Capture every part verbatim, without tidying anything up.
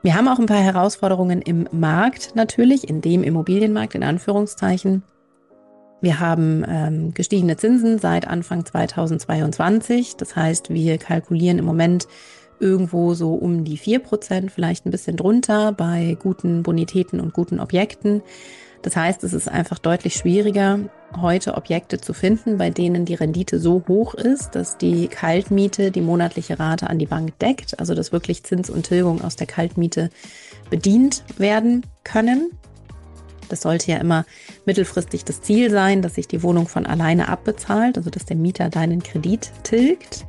Wir haben auch ein paar Herausforderungen im Markt natürlich, in dem Immobilienmarkt in Anführungszeichen. Wir haben ähm, gestiegene Zinsen seit Anfang zweitausendzweiundzwanzig. Das heißt, wir kalkulieren im Moment irgendwo so um die vier Prozent, vielleicht ein bisschen drunter bei guten Bonitäten und guten Objekten. Das heißt, es ist einfach deutlich schwieriger, heute Objekte zu finden, bei denen die Rendite so hoch ist, dass die Kaltmiete die monatliche Rate an die Bank deckt, also dass wirklich Zins und Tilgung aus der Kaltmiete bedient werden können. Das sollte ja immer mittelfristig das Ziel sein, dass sich die Wohnung von alleine abbezahlt, also dass der Mieter deinen Kredit tilgt.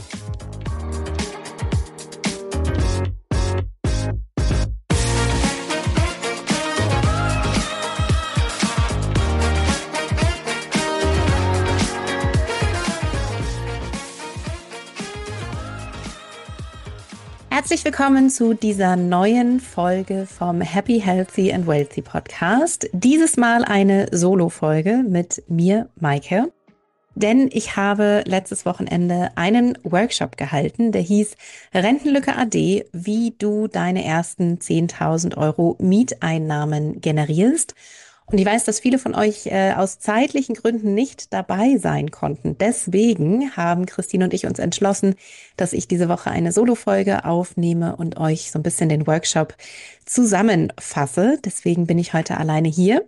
Herzlich willkommen zu dieser neuen Folge vom Happy, Healthy and Wealthy Podcast. Dieses Mal eine Solo-Folge mit mir, Maike. Denn ich habe letztes Wochenende einen Workshop gehalten, der hieß Rentenlücke A D, wie du deine ersten zehntausend Euro Mieteinnahmen generierst. Und ich weiß, dass viele von euch äh, aus zeitlichen Gründen nicht dabei sein konnten. Deswegen haben Christine und ich uns entschlossen, dass ich diese Woche eine Solo-Folge aufnehme und euch so ein bisschen den Workshop zusammenfasse. Deswegen bin ich heute alleine hier.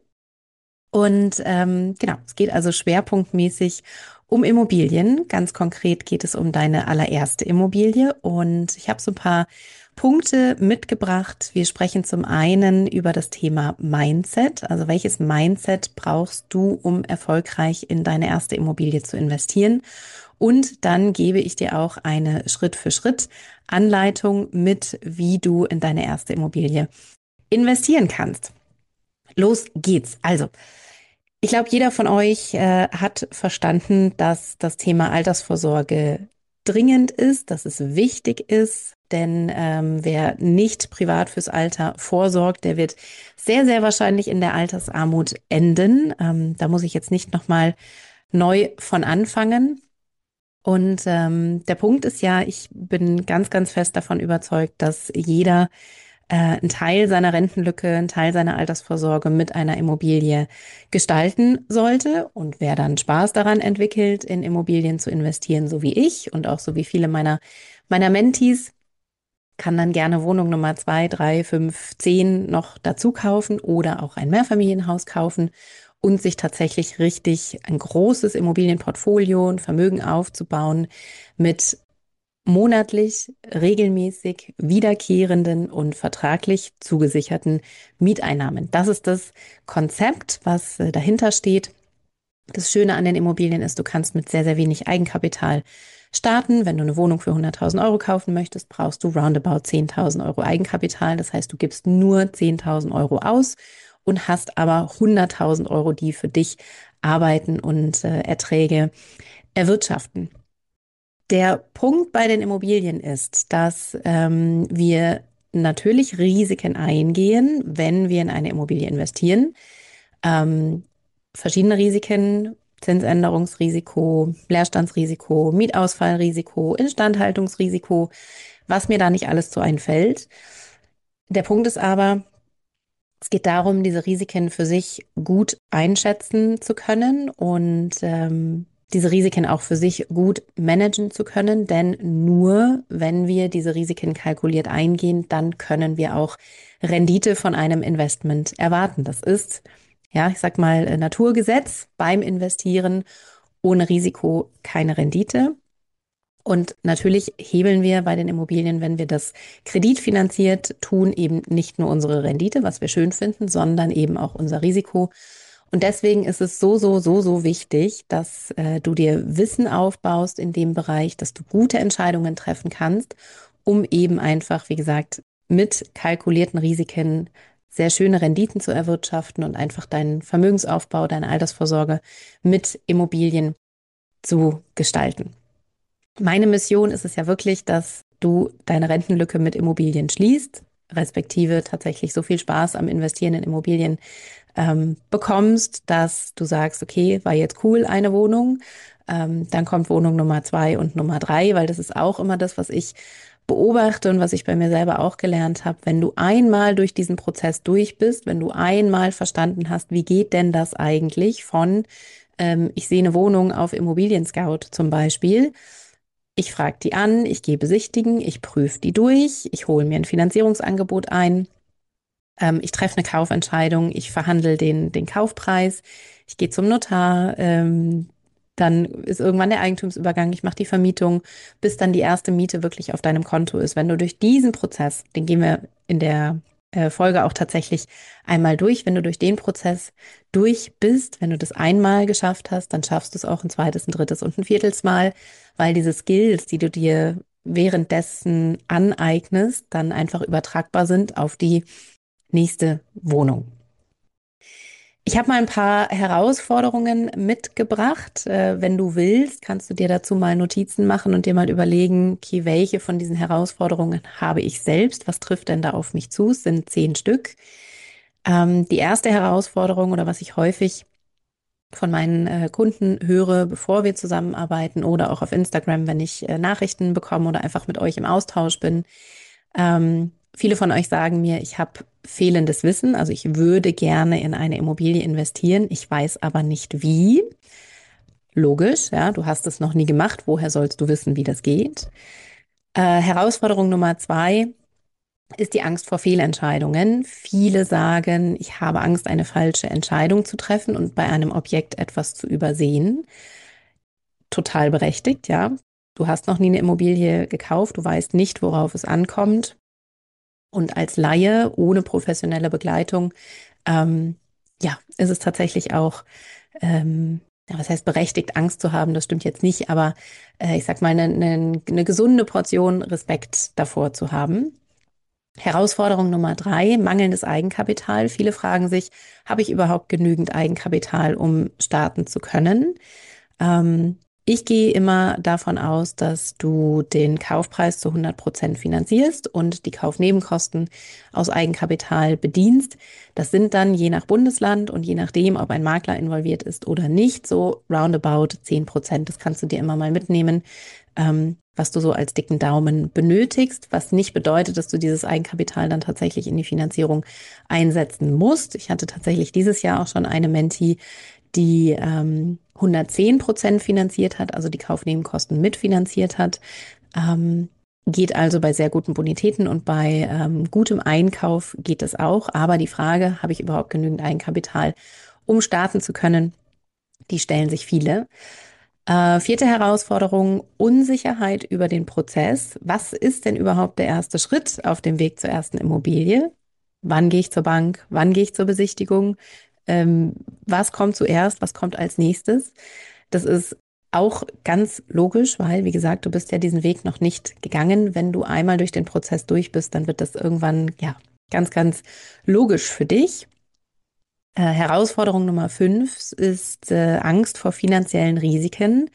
Und ähm, genau, es geht also schwerpunktmäßig um Immobilien. Ganz konkret geht es um deine allererste Immobilie. Und ich habe so ein paar Punkte mitgebracht. Wir sprechen zum einen über das Thema Mindset. Also welches Mindset brauchst du, um erfolgreich in deine erste Immobilie zu investieren? Und dann gebe ich dir auch eine Schritt-für-Schritt-Anleitung mit, wie du in deine erste Immobilie investieren kannst. Los geht's. Also, ich glaube, jeder von euch äh, hat verstanden, dass das Thema Altersvorsorge dringend ist, dass es wichtig ist, denn ähm, wer nicht privat fürs Alter vorsorgt, der wird sehr, sehr wahrscheinlich in der Altersarmut enden. Ähm, da muss ich jetzt nicht nochmal neu von anfangen. Und ähm, der Punkt ist ja, ich bin ganz, ganz fest davon überzeugt, dass jeder äh, einen Teil seiner Rentenlücke, einen Teil seiner Altersvorsorge mit einer Immobilie gestalten sollte. Und wer dann Spaß daran entwickelt, in Immobilien zu investieren, so wie ich und auch so wie viele meiner, meiner Mentees, kann dann gerne Wohnung Nummer zwei, drei, fünf, zehn noch dazu kaufen oder auch ein Mehrfamilienhaus kaufen und sich tatsächlich richtig ein großes Immobilienportfolio und Vermögen aufzubauen mit monatlich, regelmäßig wiederkehrenden und vertraglich zugesicherten Mieteinnahmen. Das ist das Konzept, was äh, dahinter steht. Das Schöne an den Immobilien ist, du kannst mit sehr, sehr wenig Eigenkapital starten. Wenn du eine Wohnung für hunderttausend Euro kaufen möchtest, brauchst du roundabout zehntausend Euro Eigenkapital. Das heißt, du gibst nur zehntausend Euro aus und hast aber hunderttausend Euro, die für dich arbeiten und äh, Erträge erwirtschaften. Der Punkt bei den Immobilien ist, dass ähm, wir natürlich Risiken eingehen, wenn wir in eine Immobilie investieren. Ähm, verschiedene Risiken, Zinsänderungsrisiko, Leerstandsrisiko, Mietausfallrisiko, Instandhaltungsrisiko, was mir da nicht alles so einfällt. Der Punkt ist aber, es geht darum, diese Risiken für sich gut einschätzen zu können und ähm, diese Risiken auch für sich gut managen zu können, denn nur wenn wir diese Risiken kalkuliert eingehen, dann können wir auch Rendite von einem Investment erwarten. Das ist, ja, ich sag mal, Naturgesetz beim Investieren. Ohne Risiko keine Rendite. Und natürlich hebeln wir bei den Immobilien, wenn wir das kreditfinanziert tun, eben nicht nur unsere Rendite, was wir schön finden, sondern eben auch unser Risiko. Und deswegen ist es so, so, so, so wichtig, dass äh, du dir Wissen aufbaust in dem Bereich, dass du gute Entscheidungen treffen kannst, um eben einfach, wie gesagt, mit kalkulierten Risiken sehr schöne Renditen zu erwirtschaften und einfach deinen Vermögensaufbau, deine Altersvorsorge mit Immobilien zu gestalten. Meine Mission ist es ja wirklich, dass du deine Rentenlücke mit Immobilien schließt, respektive tatsächlich so viel Spaß am Investieren in Immobilien ähm, bekommst, dass du sagst, okay, war jetzt cool, eine Wohnung, Ähm, dann kommt Wohnung Nummer zwei und Nummer drei, weil das ist auch immer das, was ich beobachte und was ich bei mir selber auch gelernt habe. Wenn du einmal durch diesen Prozess durch bist, wenn du einmal verstanden hast, wie geht denn das eigentlich von, ähm, ich sehe eine Wohnung auf Immobilien Scout zum Beispiel, ich frage die an, ich gehe besichtigen, ich prüfe die durch, ich hole mir ein Finanzierungsangebot ein, ähm, ich treffe eine Kaufentscheidung, ich verhandle den, den Kaufpreis, ich gehe zum Notar, ähm, dann ist irgendwann der Eigentumsübergang, ich mache die Vermietung, bis dann die erste Miete wirklich auf deinem Konto ist. Wenn du durch diesen Prozess, den gehen wir in der äh, Folge auch tatsächlich einmal durch, wenn du durch den Prozess durch bist, wenn du das einmal geschafft hast, dann schaffst du es auch ein zweites, ein drittes und ein viertes Mal, weil diese Skills, die du dir währenddessen aneignest, dann einfach übertragbar sind auf die nächste Wohnung. Ich habe mal ein paar Herausforderungen mitgebracht. Äh, wenn du willst, kannst du dir dazu mal Notizen machen und dir mal überlegen, okay, welche von diesen Herausforderungen habe ich selbst? Was trifft denn da auf mich zu? Es sind zehn Stück. Ähm, die erste Herausforderung oder was ich häufig von meinen äh, Kunden höre, bevor wir zusammenarbeiten oder auch auf Instagram, wenn ich äh, Nachrichten bekomme oder einfach mit euch im Austausch bin. Ähm, viele von euch sagen mir, ich habe fehlendes Wissen, also ich würde gerne in eine Immobilie investieren, ich weiß aber nicht wie. Logisch, ja, du hast es noch nie gemacht, woher sollst du wissen, wie das geht? Äh, Herausforderung Nummer zwei ist die Angst vor Fehlentscheidungen. Viele sagen, ich habe Angst, eine falsche Entscheidung zu treffen und bei einem Objekt etwas zu übersehen. Total berechtigt, ja. Du hast noch nie eine Immobilie gekauft, du weißt nicht, worauf es ankommt. Und als Laie ohne professionelle Begleitung, ähm, ja, ist es tatsächlich auch, ähm, ja, was heißt berechtigt, Angst zu haben, das stimmt jetzt nicht, aber äh, ich sag mal, eine, eine, eine gesunde Portion Respekt davor zu haben. Herausforderung Nummer drei, mangelndes Eigenkapital. Viele fragen sich, habe ich überhaupt genügend Eigenkapital, um starten zu können? Ähm, ich gehe immer davon aus, dass du den Kaufpreis zu hundert Prozent finanzierst und die Kaufnebenkosten aus Eigenkapital bedienst. Das sind dann je nach Bundesland und je nachdem, ob ein Makler involviert ist oder nicht, so roundabout zehn Prozent. Das kannst du dir immer mal mitnehmen, ähm, was du so als dicken Daumen benötigst, was nicht bedeutet, dass du dieses Eigenkapital dann tatsächlich in die Finanzierung einsetzen musst. Ich hatte tatsächlich dieses Jahr auch schon eine Mentee, die ähm, hundertzehn Prozent finanziert hat, also die Kaufnebenkosten mitfinanziert hat. Ähm, geht also bei sehr guten Bonitäten und bei ähm, gutem Einkauf geht es auch. Aber die Frage, habe ich überhaupt genügend Eigenkapital, um starten zu können, die stellen sich viele. Äh, vierte Herausforderung, Unsicherheit über den Prozess. Was ist denn überhaupt der erste Schritt auf dem Weg zur ersten Immobilie? Wann gehe ich zur Bank? Wann gehe ich zur Besichtigung? Ähm, was kommt zuerst? Was kommt als nächstes? Das ist auch ganz logisch, weil, wie gesagt, du bist ja diesen Weg noch nicht gegangen. Wenn du einmal durch den Prozess durch bist, dann wird das irgendwann, ja, ganz, ganz logisch für dich. Äh, Herausforderung Nummer fünf ist äh, Angst vor finanziellen Risiken.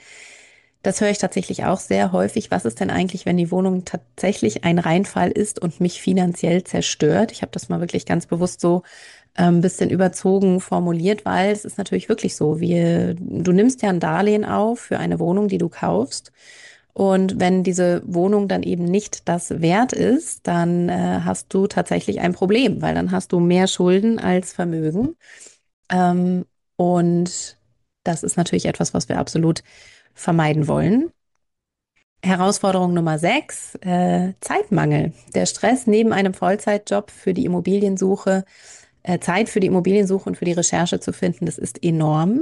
Das höre ich tatsächlich auch sehr häufig. Was ist denn eigentlich, wenn die Wohnung tatsächlich ein Reinfall ist und mich finanziell zerstört? Ich habe das mal wirklich ganz bewusst so ein ähm, bisschen überzogen formuliert, weil es ist natürlich wirklich so. Wir, du nimmst ja ein Darlehen auf für eine Wohnung, die du kaufst. Und wenn diese Wohnung dann eben nicht das wert ist, dann äh, hast du tatsächlich ein Problem, weil dann hast du mehr Schulden als Vermögen. Ähm, und das ist natürlich etwas, was wir absolut vermeiden wollen. Herausforderung Nummer sechs, äh, Zeitmangel. Der Stress neben einem Vollzeitjob für die Immobiliensuche, äh, Zeit für die Immobiliensuche und für die Recherche zu finden, das ist enorm.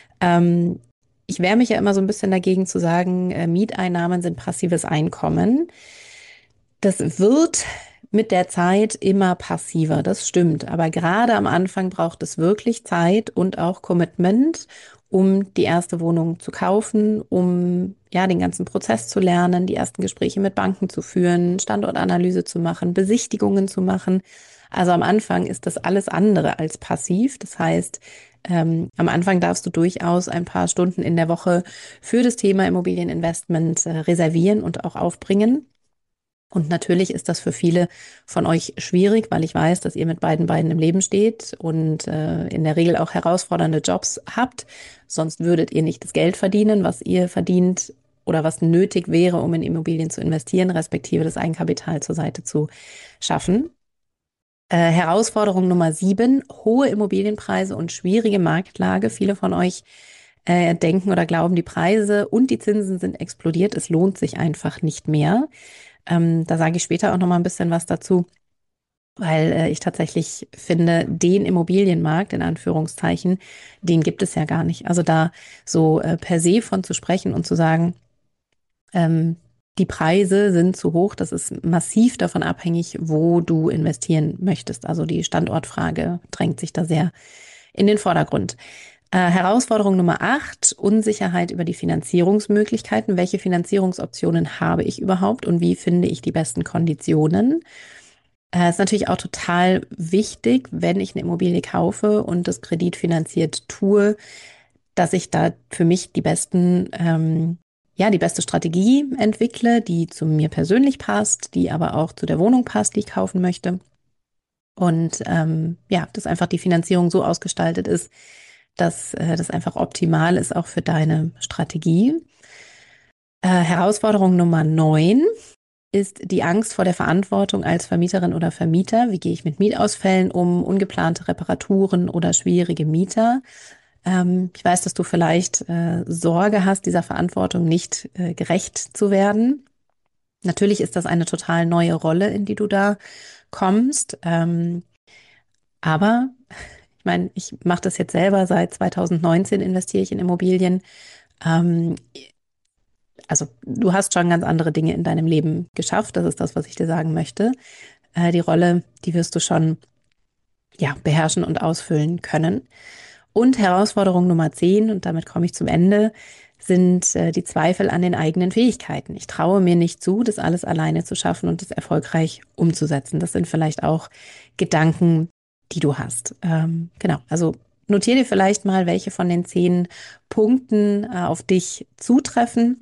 Ähm, ich wehre mich ja immer so ein bisschen dagegen zu sagen, äh, Mieteinnahmen sind passives Einkommen. Das wird mit der Zeit immer passiver, das stimmt. Aber gerade am Anfang braucht es wirklich Zeit und auch Commitment, um die erste Wohnung zu kaufen, um ja den ganzen Prozess zu lernen, die ersten Gespräche mit Banken zu führen, Standortanalyse zu machen, Besichtigungen zu machen. Also am Anfang ist das alles andere als passiv. Das heißt, ähm, am Anfang darfst du durchaus ein paar Stunden in der Woche für das Thema Immobilieninvestment äh, reservieren und auch aufbringen. Und natürlich ist das für viele von euch schwierig, weil ich weiß, dass ihr mit beiden Beinen im Leben steht und äh, in der Regel auch herausfordernde Jobs habt. Sonst würdet ihr nicht das Geld verdienen, was ihr verdient oder was nötig wäre, um in Immobilien zu investieren, respektive das Eigenkapital zur Seite zu schaffen. Äh, Herausforderung Nummer sieben, hohe Immobilienpreise und schwierige Marktlage. Viele von euch äh, denken oder glauben, die Preise und die Zinsen sind explodiert. Es lohnt sich einfach nicht mehr. Ähm, da sage ich später auch noch mal ein bisschen was dazu, weil äh, ich tatsächlich finde, den Immobilienmarkt in Anführungszeichen, den gibt es ja gar nicht. Also da so äh, per se von zu sprechen und zu sagen, ähm, die Preise sind zu hoch, das ist massiv davon abhängig, wo du investieren möchtest. Also die Standortfrage drängt sich da sehr in den Vordergrund. Äh, Herausforderung Nummer acht, Unsicherheit über die Finanzierungsmöglichkeiten. Welche Finanzierungsoptionen habe ich überhaupt und wie finde ich die besten Konditionen? Äh, ist natürlich auch total wichtig, wenn ich eine Immobilie kaufe und das kreditfinanziert tue, dass ich da für mich die besten, ähm, ja, die beste Strategie entwickle, die zu mir persönlich passt, die aber auch zu der Wohnung passt, die ich kaufen möchte. Und ähm, ja, dass einfach die Finanzierung so ausgestaltet ist, dass äh, das einfach optimal ist, auch für deine Strategie. Äh, Herausforderung Nummer neun ist die Angst vor der Verantwortung als Vermieterin oder Vermieter. Wie gehe ich mit Mietausfällen um, ungeplante Reparaturen oder schwierige Mieter? Ähm, ich weiß, dass du vielleicht äh, Sorge hast, dieser Verantwortung nicht äh, gerecht zu werden. Natürlich ist das eine total neue Rolle, in die du da kommst. Ähm, aber ich meine, ich mache das jetzt selber. Seit zwanzig neunzehn investiere ich in Immobilien. Ähm, also du hast schon ganz andere Dinge in deinem Leben geschafft. Das ist das, was ich dir sagen möchte. Äh, die Rolle, die wirst du schon ja, beherrschen und ausfüllen können. Und Herausforderung Nummer zehn, und damit komme ich zum Ende, sind äh, die Zweifel an den eigenen Fähigkeiten. Ich traue mir nicht zu, das alles alleine zu schaffen und das erfolgreich umzusetzen. Das sind vielleicht auch Gedanken, die du hast. Ähm, genau, also notiere dir vielleicht mal, welche von den zehn Punkten äh, auf dich zutreffen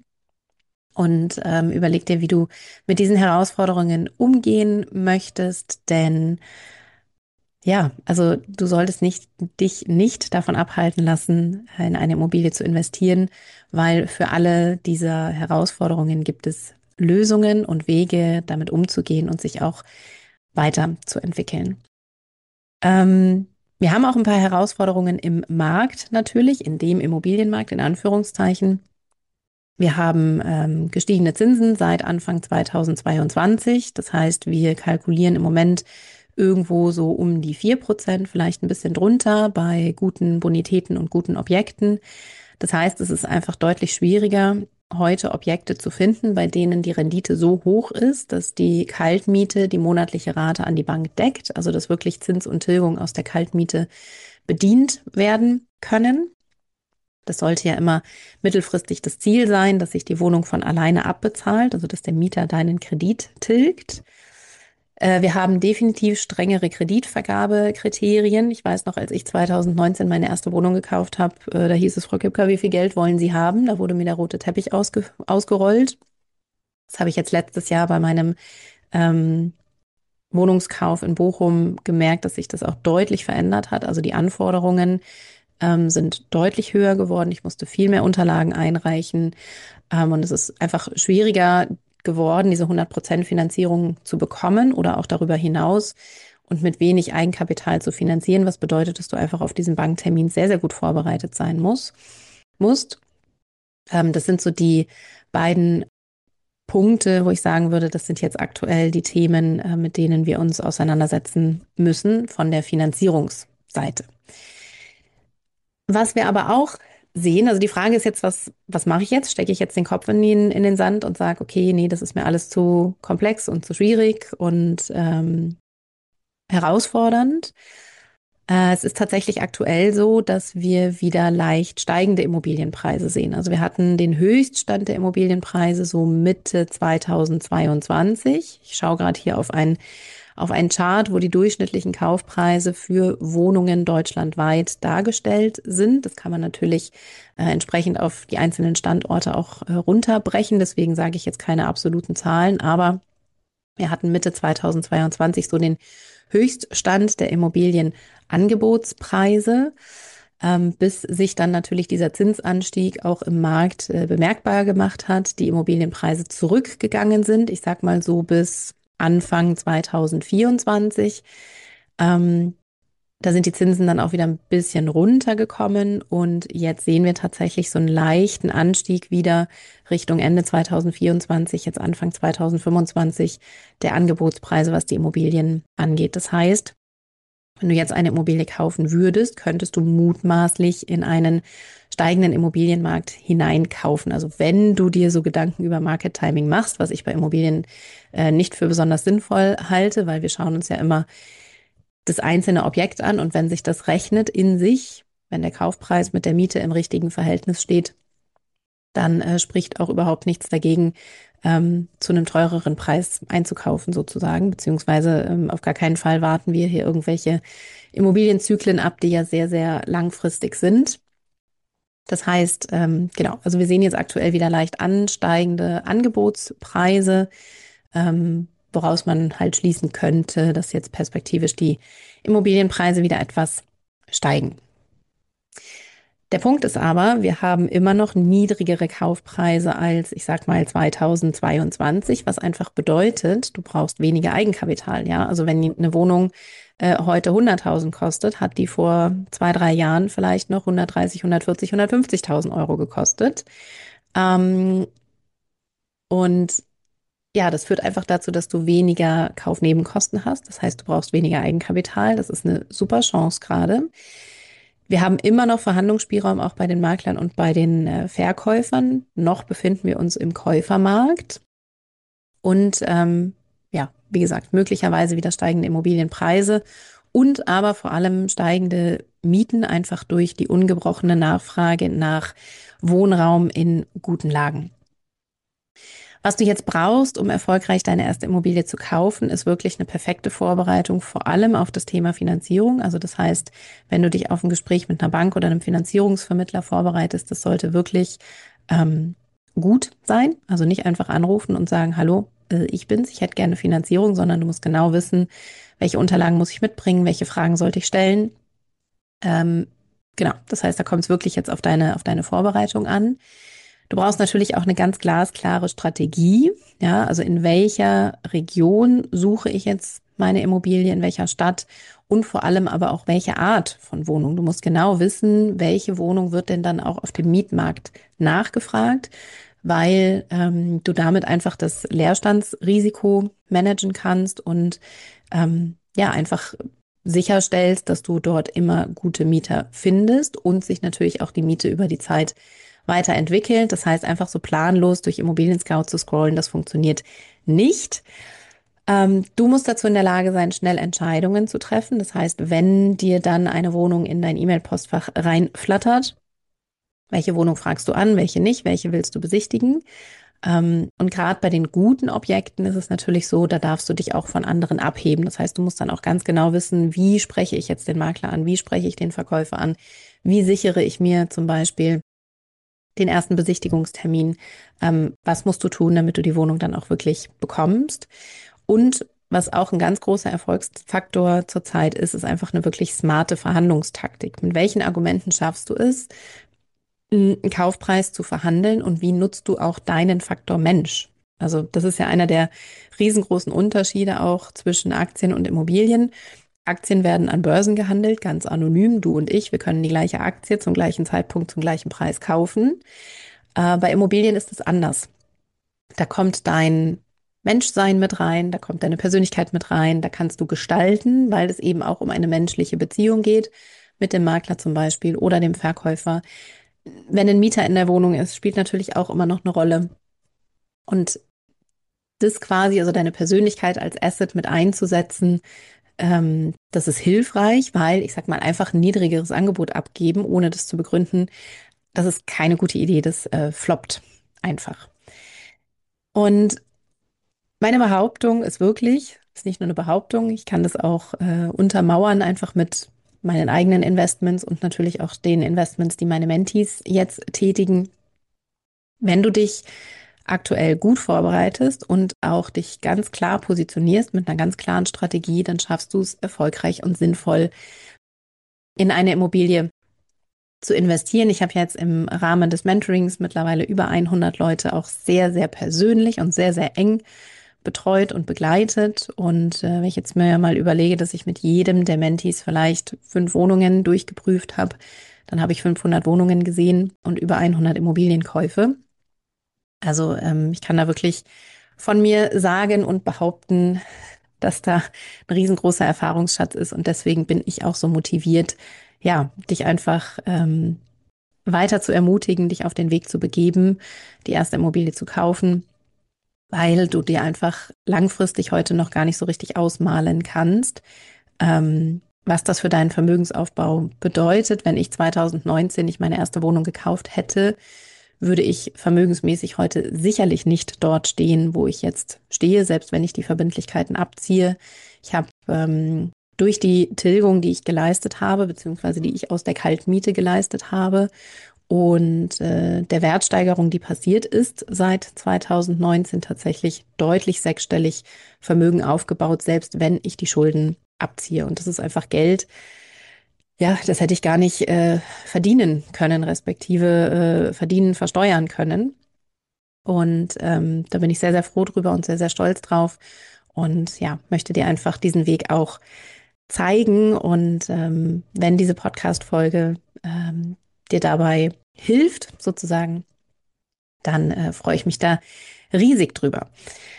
und ähm, überleg dir, wie du mit diesen Herausforderungen umgehen möchtest, denn ja, also du solltest nicht, dich nicht davon abhalten lassen, in eine Immobilie zu investieren, weil für alle dieser Herausforderungen gibt es Lösungen und Wege, damit umzugehen und sich auch weiterzuentwickeln. Ähm, wir haben auch ein paar Herausforderungen im Markt natürlich, in dem Immobilienmarkt in Anführungszeichen. Wir haben ähm, gestiegene Zinsen seit Anfang zweitausendzweiundzwanzig. Das heißt, wir kalkulieren im Moment irgendwo so um die vier Prozent, vielleicht ein bisschen drunter bei guten Bonitäten und guten Objekten. Das heißt, es ist einfach deutlich schwieriger, heute Objekte zu finden, bei denen die Rendite so hoch ist, dass die Kaltmiete die monatliche Rate an die Bank deckt, also dass wirklich Zins und Tilgung aus der Kaltmiete bedient werden können. Das sollte ja immer mittelfristig das Ziel sein, dass sich die Wohnung von alleine abbezahlt, also dass der Mieter deinen Kredit tilgt. Äh, wir haben definitiv strengere Kreditvergabekriterien. Ich weiß noch, als ich zwanzig neunzehn meine erste Wohnung gekauft habe, äh, da hieß es, Frau Kipka, wie viel Geld wollen Sie haben? Da wurde mir der rote Teppich ausge ausgerollt. Das habe ich jetzt letztes Jahr bei meinem ähm, Wohnungskauf in Bochum gemerkt, dass sich das auch deutlich verändert hat. Also die Anforderungen ähm, sind deutlich höher geworden. Ich musste viel mehr Unterlagen einreichen. Ähm, und es ist einfach schwieriger geworden, diese hundert Prozent Finanzierung zu bekommen oder auch darüber hinaus und mit wenig Eigenkapital zu finanzieren, was bedeutet, dass du einfach auf diesen Banktermin sehr, sehr gut vorbereitet sein musst. musst. Ähm, das sind so die beiden Punkte, wo ich sagen würde, das sind jetzt aktuell die Themen, äh, mit denen wir uns auseinandersetzen müssen von der Finanzierungsseite. Was wir aber auch sehen, also die Frage ist jetzt, was, was mache ich jetzt? Stecke ich jetzt den Kopf in den, in den Sand und sage, okay, nee, das ist mir alles zu komplex und zu schwierig und ähm, herausfordernd? Äh, es ist tatsächlich aktuell so, dass wir wieder leicht steigende Immobilienpreise sehen. Also wir hatten den Höchststand der Immobilienpreise so Mitte zweitausendzweiundzwanzig. Ich schaue gerade hier auf ein auf einen Chart, wo die durchschnittlichen Kaufpreise für Wohnungen deutschlandweit dargestellt sind. Das kann man natürlich äh, entsprechend auf die einzelnen Standorte auch äh, runterbrechen. Deswegen sage ich jetzt keine absoluten Zahlen, aber Wir hatten Mitte zweitausendzweiundzwanzig so den Höchststand der Immobilienangebotspreise, ähm, bis sich dann natürlich dieser Zinsanstieg auch im Markt äh, bemerkbar gemacht hat, die Immobilienpreise zurückgegangen sind. Ich sag mal so bis Anfang zweitausendvierundzwanzig. Ähm, Da sind die Zinsen dann auch wieder ein bisschen runtergekommen und jetzt sehen wir tatsächlich so einen leichten Anstieg wieder Richtung Ende zweitausendvierundzwanzig, jetzt Anfang zweitausendfünfundzwanzig der Angebotspreise, was die Immobilien angeht. Das heißt, wenn du jetzt eine Immobilie kaufen würdest, könntest du mutmaßlich in einen steigenden Immobilienmarkt hineinkaufen. Also wenn du dir so Gedanken über Market Timing machst, was ich bei Immobilien äh, nicht für besonders sinnvoll halte, weil wir schauen uns ja immer das einzelne Objekt an und wenn sich das rechnet in sich, wenn der Kaufpreis mit der Miete im richtigen Verhältnis steht, dann äh, spricht auch überhaupt nichts dagegen, ähm, zu einem teureren Preis einzukaufen sozusagen, beziehungsweise ähm, auf gar keinen Fall warten wir hier irgendwelche Immobilienzyklen ab, die ja sehr, sehr langfristig sind. Das heißt, ähm, genau, also wir sehen jetzt aktuell wieder leicht ansteigende Angebotspreise, ähm, woraus man halt schließen könnte, dass jetzt perspektivisch die Immobilienpreise wieder etwas steigen. Der Punkt ist aber, wir haben immer noch niedrigere Kaufpreise als, ich sag mal, zweitausendzweiundzwanzig, was einfach bedeutet, du brauchst weniger Eigenkapital, ja. Also wenn eine Wohnung äh, heute hunderttausend kostet, hat die vor zwei, drei Jahren vielleicht noch hundertdreißig, hundertvierzig, hundertfünfzigtausend Euro gekostet. Ähm, und ja, das führt einfach dazu, dass du weniger Kaufnebenkosten hast. Das heißt, du brauchst weniger Eigenkapital. Das ist eine super Chance gerade. Wir haben immer noch Verhandlungsspielraum auch bei den Maklern und bei den äh, Verkäufern. Noch befinden wir uns im Käufermarkt. Und ähm, ja, wie gesagt, möglicherweise wieder steigende Immobilienpreise und aber vor allem steigende Mieten einfach durch die ungebrochene Nachfrage nach Wohnraum in guten Lagen. Was du jetzt brauchst, um erfolgreich deine erste Immobilie zu kaufen, ist wirklich eine perfekte Vorbereitung, vor allem auf das Thema Finanzierung. Also das heißt, wenn du dich auf ein Gespräch mit einer Bank oder einem Finanzierungsvermittler vorbereitest, das sollte wirklich ähm, gut sein. Also nicht einfach anrufen und sagen, hallo, äh, ich bin's, ich hätte gerne Finanzierung, sondern du musst genau wissen, welche Unterlagen muss ich mitbringen, welche Fragen sollte ich stellen. Ähm, genau, das heißt, da kommt es wirklich jetzt auf deine, auf deine Vorbereitung an. Du brauchst natürlich auch eine ganz glasklare Strategie. Ja, also in welcher Region suche ich jetzt meine Immobilie, in welcher Stadt und vor allem aber auch welche Art von Wohnung. Du musst genau wissen, welche Wohnung wird denn dann auch auf dem Mietmarkt nachgefragt, weil ähm, du damit einfach das Leerstandsrisiko managen kannst und ähm, ja, einfach sicherstellst, dass du dort immer gute Mieter findest und sich natürlich auch die Miete über die Zeit weiterentwickelt. Das heißt, einfach so planlos durch Immobilien Scout zu scrollen, das funktioniert nicht. Ähm, du musst dazu in der Lage sein, schnell Entscheidungen zu treffen. Das heißt, wenn dir dann eine Wohnung in dein E-Mail-Postfach reinflattert, welche Wohnung fragst du an, welche nicht, welche willst du besichtigen? Ähm, und gerade bei den guten Objekten ist es natürlich so, da darfst du dich auch von anderen abheben. Das heißt, du musst dann auch ganz genau wissen, wie spreche ich jetzt den Makler an, wie spreche ich den Verkäufer an, wie sichere ich mir zum Beispiel den ersten Besichtigungstermin. Ähm, was musst du tun, damit du die Wohnung dann auch wirklich bekommst? Und was auch ein ganz großer Erfolgsfaktor zurzeit ist, ist einfach eine wirklich smarte Verhandlungstaktik. Mit welchen Argumenten schaffst du es, einen Kaufpreis zu verhandeln und wie nutzt du auch deinen Faktor Mensch? Also das ist ja einer der riesengroßen Unterschiede auch zwischen Aktien und Immobilien. Aktien werden an Börsen gehandelt, ganz anonym. Du und ich, wir können die gleiche Aktie zum gleichen Zeitpunkt zum gleichen Preis kaufen. Äh, bei Immobilien ist es anders. Da kommt dein Menschsein mit rein, da kommt deine Persönlichkeit mit rein, da kannst du gestalten, weil es eben auch um eine menschliche Beziehung geht, mit dem Makler zum Beispiel oder dem Verkäufer. Wenn ein Mieter in der Wohnung ist, spielt natürlich auch immer noch eine Rolle. Und das quasi, also deine Persönlichkeit als Asset mit einzusetzen, ähm, das ist hilfreich, weil ich sag mal einfach ein niedrigeres Angebot abgeben, ohne das zu begründen, das ist keine gute Idee, das äh, floppt einfach. Und meine Behauptung ist wirklich, ist nicht nur eine Behauptung, ich kann das auch äh, untermauern, einfach mit meinen eigenen Investments und natürlich auch den Investments, die meine Mentees jetzt tätigen. Wenn du dich aktuell gut vorbereitest und auch dich ganz klar positionierst mit einer ganz klaren Strategie, dann schaffst du es erfolgreich und sinnvoll in eine Immobilie zu investieren. Ich habe jetzt im Rahmen des Mentorings mittlerweile über hundert Leute auch sehr, sehr persönlich und sehr, sehr eng betreut und begleitet. Und äh, wenn ich jetzt mir mal überlege, dass ich mit jedem der Mentees vielleicht fünf Wohnungen durchgeprüft habe, dann habe ich fünfhundert Wohnungen gesehen und über hundert Immobilienkäufe. Also ähm, ich kann da wirklich von mir sagen und behaupten, dass da ein riesengroßer Erfahrungsschatz ist. Und deswegen bin ich auch so motiviert, ja, dich einfach ähm, weiter zu ermutigen, dich auf den Weg zu begeben, die erste Immobilie zu kaufen, weil du dir einfach langfristig heute noch gar nicht so richtig ausmalen kannst, ähm, was das für deinen Vermögensaufbau bedeutet. Wenn ich zweitausendneunzehn nicht meine erste Wohnung gekauft hätte, würde ich vermögensmäßig heute sicherlich nicht dort stehen, wo ich jetzt stehe, selbst wenn ich die Verbindlichkeiten abziehe. Ich habe ähm, durch die Tilgung, die ich geleistet habe, beziehungsweise die ich aus der Kaltmiete geleistet habe und äh, der Wertsteigerung, die passiert ist seit zweitausendneunzehn, tatsächlich deutlich sechsstellig Vermögen aufgebaut, selbst wenn ich die Schulden abziehe. Und das ist einfach Geld, ja, das hätte ich gar nicht äh, verdienen können, respektive äh, verdienen, versteuern können. Und ähm, da bin ich sehr, sehr froh drüber und sehr, sehr stolz drauf. Und ja, möchte dir einfach diesen Weg auch zeigen. Und ähm, wenn diese Podcast-Folge ähm, dir dabei hilft, sozusagen, dann äh, freue ich mich da riesig drüber.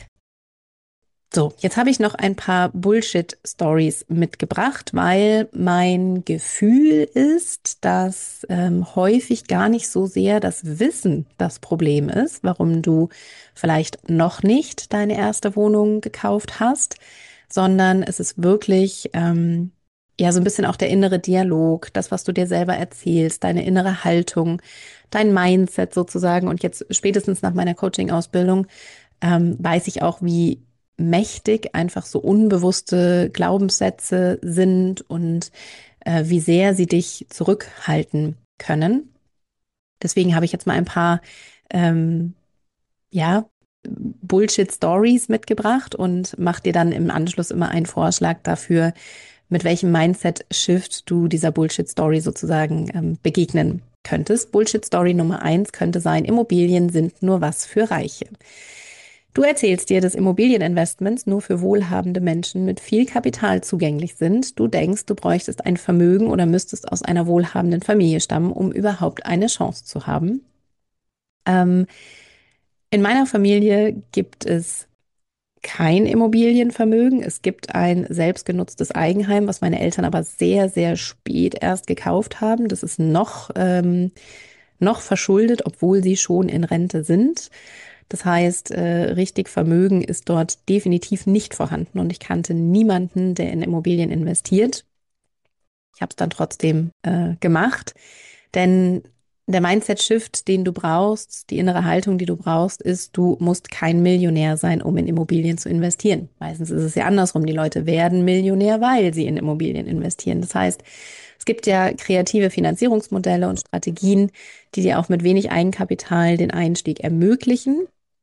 So, jetzt habe ich noch ein paar Bullshit-Stories mitgebracht, weil mein Gefühl ist, dass ähm, häufig gar nicht so sehr das Wissen das Problem ist, warum du vielleicht noch nicht deine erste Wohnung gekauft hast, sondern es ist wirklich ähm, ja so ein bisschen auch der innere Dialog, das, was du dir selber erzählst, deine innere Haltung, dein Mindset sozusagen. Und jetzt spätestens nach meiner Coaching-Ausbildung ähm, weiß ich auch, wie mächtig einfach so unbewusste Glaubenssätze sind und äh, wie sehr sie dich zurückhalten können. Deswegen habe ich jetzt mal ein paar ähm, ja, Bullshit-Stories mitgebracht und mache dir dann im Anschluss immer einen Vorschlag dafür, mit welchem Mindset-Shift du dieser Bullshit-Story sozusagen ähm, begegnen könntest. Bullshit-Story Nummer eins könnte sein: Immobilien sind nur was für Reiche. Du erzählst dir, dass Immobilieninvestments nur für wohlhabende Menschen mit viel Kapital zugänglich sind. Du denkst, du bräuchtest ein Vermögen oder müsstest aus einer wohlhabenden Familie stammen, um überhaupt eine Chance zu haben. Ähm, in meiner Familie gibt es kein Immobilienvermögen. Es gibt ein selbstgenutztes Eigenheim, was meine Eltern aber sehr, sehr spät erst gekauft haben. Das ist noch, ähm, noch verschuldet, obwohl sie schon in Rente sind. Das heißt, äh, richtig Vermögen ist dort definitiv nicht vorhanden und ich kannte niemanden, der in Immobilien investiert. Ich habe es dann trotzdem äh, gemacht, denn der Mindset-Shift, den du brauchst, die innere Haltung, die du brauchst, ist, du musst kein Millionär sein, um in Immobilien zu investieren. Meistens ist es ja andersrum. Die Leute werden Millionär, weil sie in Immobilien investieren. Das heißt, es gibt ja kreative Finanzierungsmodelle und Strategien, die dir auch mit wenig Eigenkapital den Einstieg ermöglichen.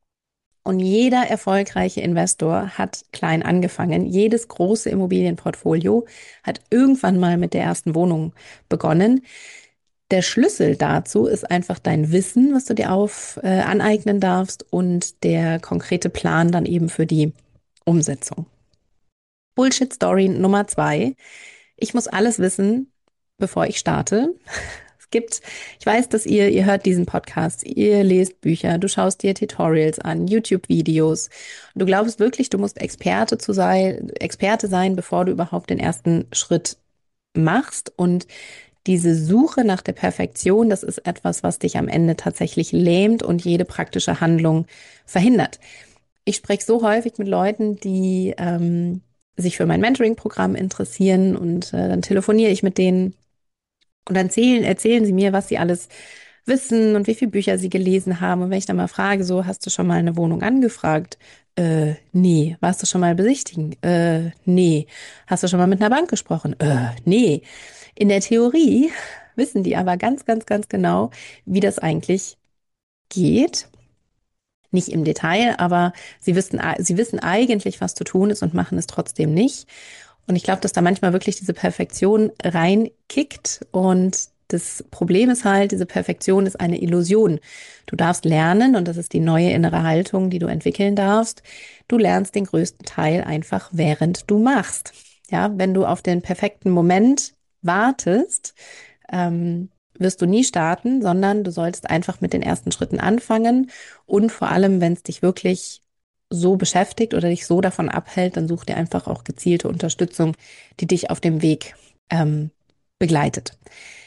Und jeder erfolgreiche Investor hat klein angefangen. Jedes große Immobilienportfolio hat irgendwann mal mit der ersten Wohnung begonnen. Der Schlüssel dazu ist einfach dein Wissen, was du dir auf äh, aneignen darfst, und der konkrete Plan dann eben für die Umsetzung. Bullshit-Story Nummer zwei: Ich muss alles wissen, bevor ich starte. Es gibt, ich weiß, dass ihr, ihr hört diesen Podcast, ihr lest Bücher, du schaust dir Tutorials an, YouTube-Videos. Du glaubst wirklich, du musst Experte zu sein, Experte sein, bevor du überhaupt den ersten Schritt machst. Und diese Suche nach der Perfektion, das ist etwas, was dich am Ende tatsächlich lähmt und jede praktische Handlung verhindert. Ich spreche so häufig mit Leuten, die ähm, sich für mein Mentoring-Programm interessieren, und äh, dann telefoniere ich mit denen und dann erzählen, erzählen sie mir, was sie alles wissen und wie viele Bücher sie gelesen haben. Und wenn ich dann mal frage, so, hast du schon mal eine Wohnung angefragt? Äh, nee. Warst du schon mal besichtigen? Äh, nee. Hast du schon mal mit einer Bank gesprochen? Äh, nee. In der Theorie wissen die aber ganz, ganz, ganz genau, wie das eigentlich geht. nicht im Detail, aber sie wissen, sie wissen eigentlich, was zu tun ist und machen es trotzdem nicht. Und ich glaube, dass da manchmal wirklich diese Perfektion reinkickt. Und das Problem ist halt, diese Perfektion ist eine Illusion. Du darfst lernen, und das ist die neue innere Haltung, die du entwickeln darfst. Du lernst den größten Teil einfach, während du machst. Ja, wenn du auf den perfekten Moment wartest, ähm, wirst du nie starten, sondern du solltest einfach mit den ersten Schritten anfangen. Und vor allem, wenn es dich wirklich so beschäftigt oder dich so davon abhält, dann such dir einfach auch gezielte Unterstützung, die dich auf dem Weg ähm, begleitet.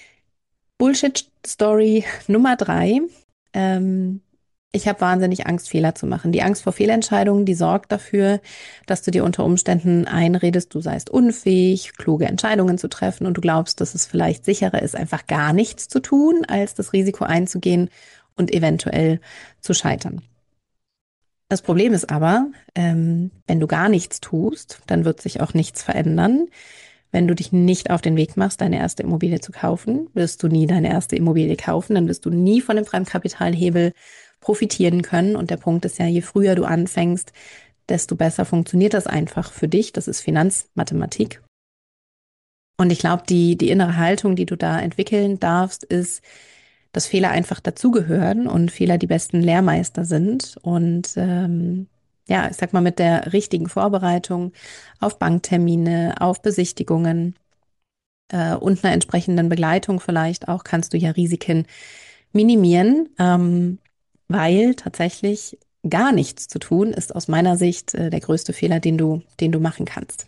Bullshit-Story Nummer drei. Ähm, ich habe wahnsinnig Angst, Fehler zu machen. Die Angst vor Fehlentscheidungen, die sorgt dafür, dass du dir unter Umständen einredest, du seist unfähig, kluge Entscheidungen zu treffen und du glaubst, dass es vielleicht sicherer ist, einfach gar nichts zu tun, als das Risiko einzugehen und eventuell zu scheitern. Das Problem ist aber, ähm, wenn du gar nichts tust, dann wird sich auch nichts verändern. Wenn du dich nicht auf den Weg machst, deine erste Immobilie zu kaufen, wirst du nie deine erste Immobilie kaufen, dann wirst du nie von dem Fremdkapitalhebel profitieren können. Und der Punkt ist ja, je früher du anfängst, desto besser funktioniert das einfach für dich. Das ist Finanzmathematik. Und ich glaube, die, die innere Haltung, die du da entwickeln darfst, ist, dass Fehler einfach dazugehören und Fehler die besten Lehrmeister sind. Und ähm, ja, ich sag mal, mit der richtigen Vorbereitung auf Banktermine, auf Besichtigungen äh, und einer entsprechenden Begleitung vielleicht auch, kannst du ja Risiken minimieren, ähm, weil tatsächlich gar nichts zu tun ist aus meiner Sicht äh, der größte Fehler, den du, den du machen kannst.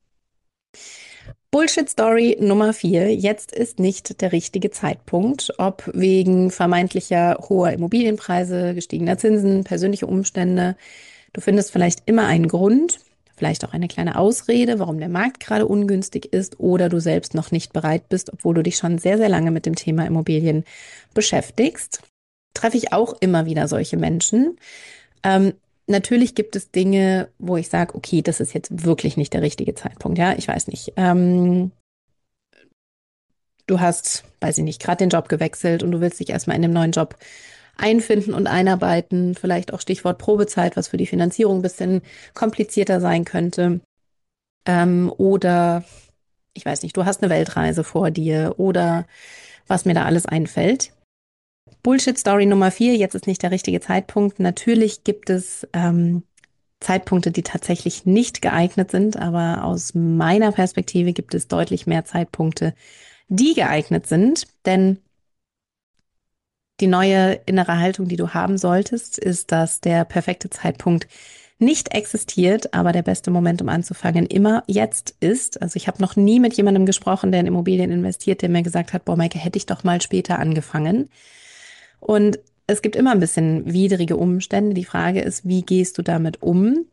Bullshit-Story Nummer vier. Jetzt ist nicht der richtige Zeitpunkt, ob wegen vermeintlicher hoher Immobilienpreise, gestiegener Zinsen, persönliche Umstände. Du findest vielleicht immer einen Grund, vielleicht auch eine kleine Ausrede, warum der Markt gerade ungünstig ist oder du selbst noch nicht bereit bist, obwohl du dich schon sehr, sehr lange mit dem Thema Immobilien beschäftigst. Treffe ich auch immer wieder solche Menschen. Ähm, Natürlich gibt es Dinge, wo ich sage, okay, das ist jetzt wirklich nicht der richtige Zeitpunkt. Ja, ich weiß nicht. Ähm, du hast, weiß ich nicht, gerade den Job gewechselt und du willst dich erstmal in dem neuen Job einfinden und einarbeiten. Vielleicht auch Stichwort Probezeit, was für die Finanzierung ein bisschen komplizierter sein könnte. Ähm, oder ich weiß nicht, du hast eine Weltreise vor dir oder was mir da alles einfällt. Bullshit-Story Nummer vier, jetzt ist nicht der richtige Zeitpunkt. Natürlich gibt es ähm, Zeitpunkte, die tatsächlich nicht geeignet sind, aber aus meiner Perspektive gibt es deutlich mehr Zeitpunkte, die geeignet sind, denn die neue innere Haltung, die du haben solltest, ist, dass der perfekte Zeitpunkt nicht existiert, aber der beste Moment, um anzufangen, immer jetzt ist. Also ich habe noch nie mit jemandem gesprochen, der in Immobilien investiert, der mir gesagt hat, boah, Maike, hätte ich doch mal später angefangen. Und es gibt immer ein bisschen widrige Umstände. Die Frage ist, wie gehst du damit um?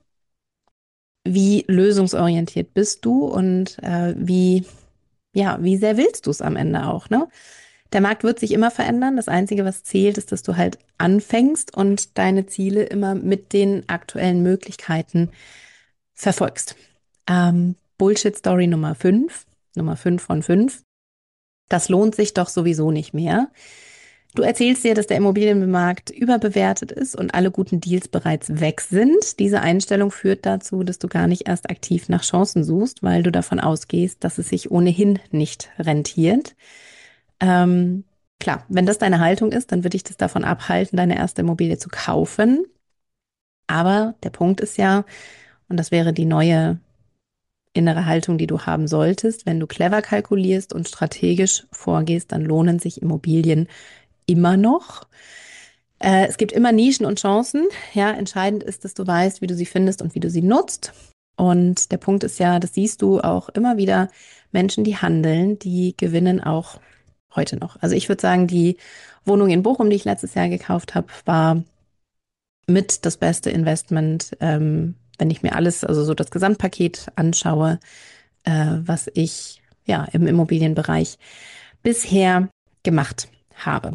Wie lösungsorientiert bist du und äh, wie, ja, wie sehr willst du es am Ende auch, ne? Der Markt wird sich immer verändern. Das Einzige, was zählt, ist, dass du halt anfängst und deine Ziele immer mit den aktuellen Möglichkeiten verfolgst. Ähm, Bullshit-Story Nummer fünf, Nummer fünf von fünf. Das lohnt sich doch sowieso nicht mehr. Du erzählst dir, dass der Immobilienmarkt überbewertet ist und alle guten Deals bereits weg sind. Diese Einstellung führt dazu, dass du gar nicht erst aktiv nach Chancen suchst, weil du davon ausgehst, dass es sich ohnehin nicht rentiert. Ähm, klar, wenn das deine Haltung ist, dann würde ich das davon abhalten, deine erste Immobilie zu kaufen. Aber der Punkt ist ja, und das wäre die neue innere Haltung, die du haben solltest, wenn du clever kalkulierst und strategisch vorgehst, dann lohnen sich Immobilien immer noch. Äh, es gibt immer Nischen und Chancen. Ja, entscheidend ist, dass du weißt, wie du sie findest und wie du sie nutzt. Und der Punkt ist ja, das siehst du auch immer wieder, Menschen, die handeln, die gewinnen auch heute noch. Also ich würde sagen, die Wohnung in Bochum, die ich letztes Jahr gekauft habe, war mit das beste Investment, ähm, wenn ich mir alles, also so das Gesamtpaket anschaue, äh, was ich ja im Immobilienbereich bisher gemacht habe.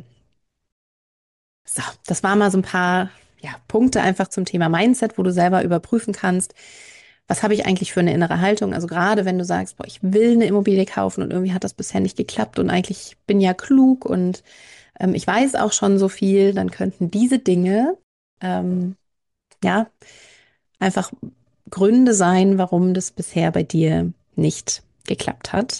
So, das waren mal so ein paar ja, Punkte einfach zum Thema Mindset, wo du selber überprüfen kannst, was habe ich eigentlich für eine innere Haltung? Also gerade wenn du sagst, boah, ich will eine Immobilie kaufen und irgendwie hat das bisher nicht geklappt und eigentlich bin ja klug und ähm, ich weiß auch schon so viel, dann könnten diese Dinge ähm, ja, einfach Gründe sein, warum das bisher bei dir nicht geklappt hat.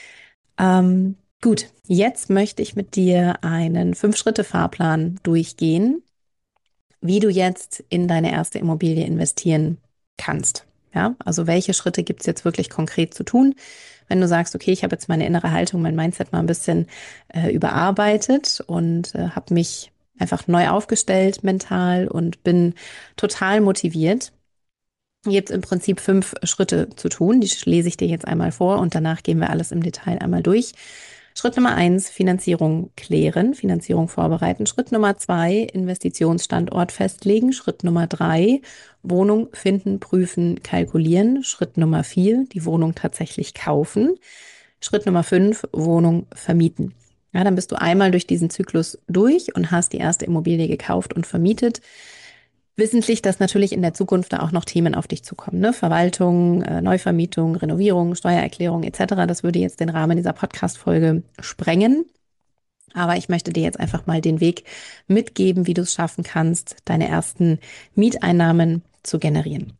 Ähm, gut, jetzt möchte ich mit dir einen Fünf-Schritte-Fahrplan durchgehen, wie du jetzt in deine erste Immobilie investieren kannst. Ja, also welche Schritte gibt es jetzt wirklich konkret zu tun? Wenn du sagst, okay, ich habe jetzt meine innere Haltung, mein Mindset mal ein bisschen äh, überarbeitet und äh, habe mich einfach neu aufgestellt mental und bin total motiviert. Hier gibt es im Prinzip fünf Schritte zu tun. Die lese ich dir jetzt einmal vor und danach gehen wir alles im Detail einmal durch. Schritt Nummer eins, Finanzierung klären, Finanzierung vorbereiten. Schritt Nummer zwei, Investitionsstandort festlegen. Schritt Nummer drei, Wohnung finden, prüfen, kalkulieren. Schritt Nummer vier, die Wohnung tatsächlich kaufen. Schritt Nummer fünf, Wohnung vermieten. Ja, dann bist du einmal durch diesen Zyklus durch und hast die erste Immobilie gekauft und vermietet. Wissentlich, dass natürlich in der Zukunft da auch noch Themen auf dich zukommen, ne? Verwaltung, äh, Neuvermietung, Renovierung, Steuererklärung et cetera. Das würde jetzt den Rahmen dieser Podcast-Folge sprengen. Aber ich möchte dir jetzt einfach mal den Weg mitgeben, wie du es schaffen kannst, deine ersten Mieteinnahmen zu generieren.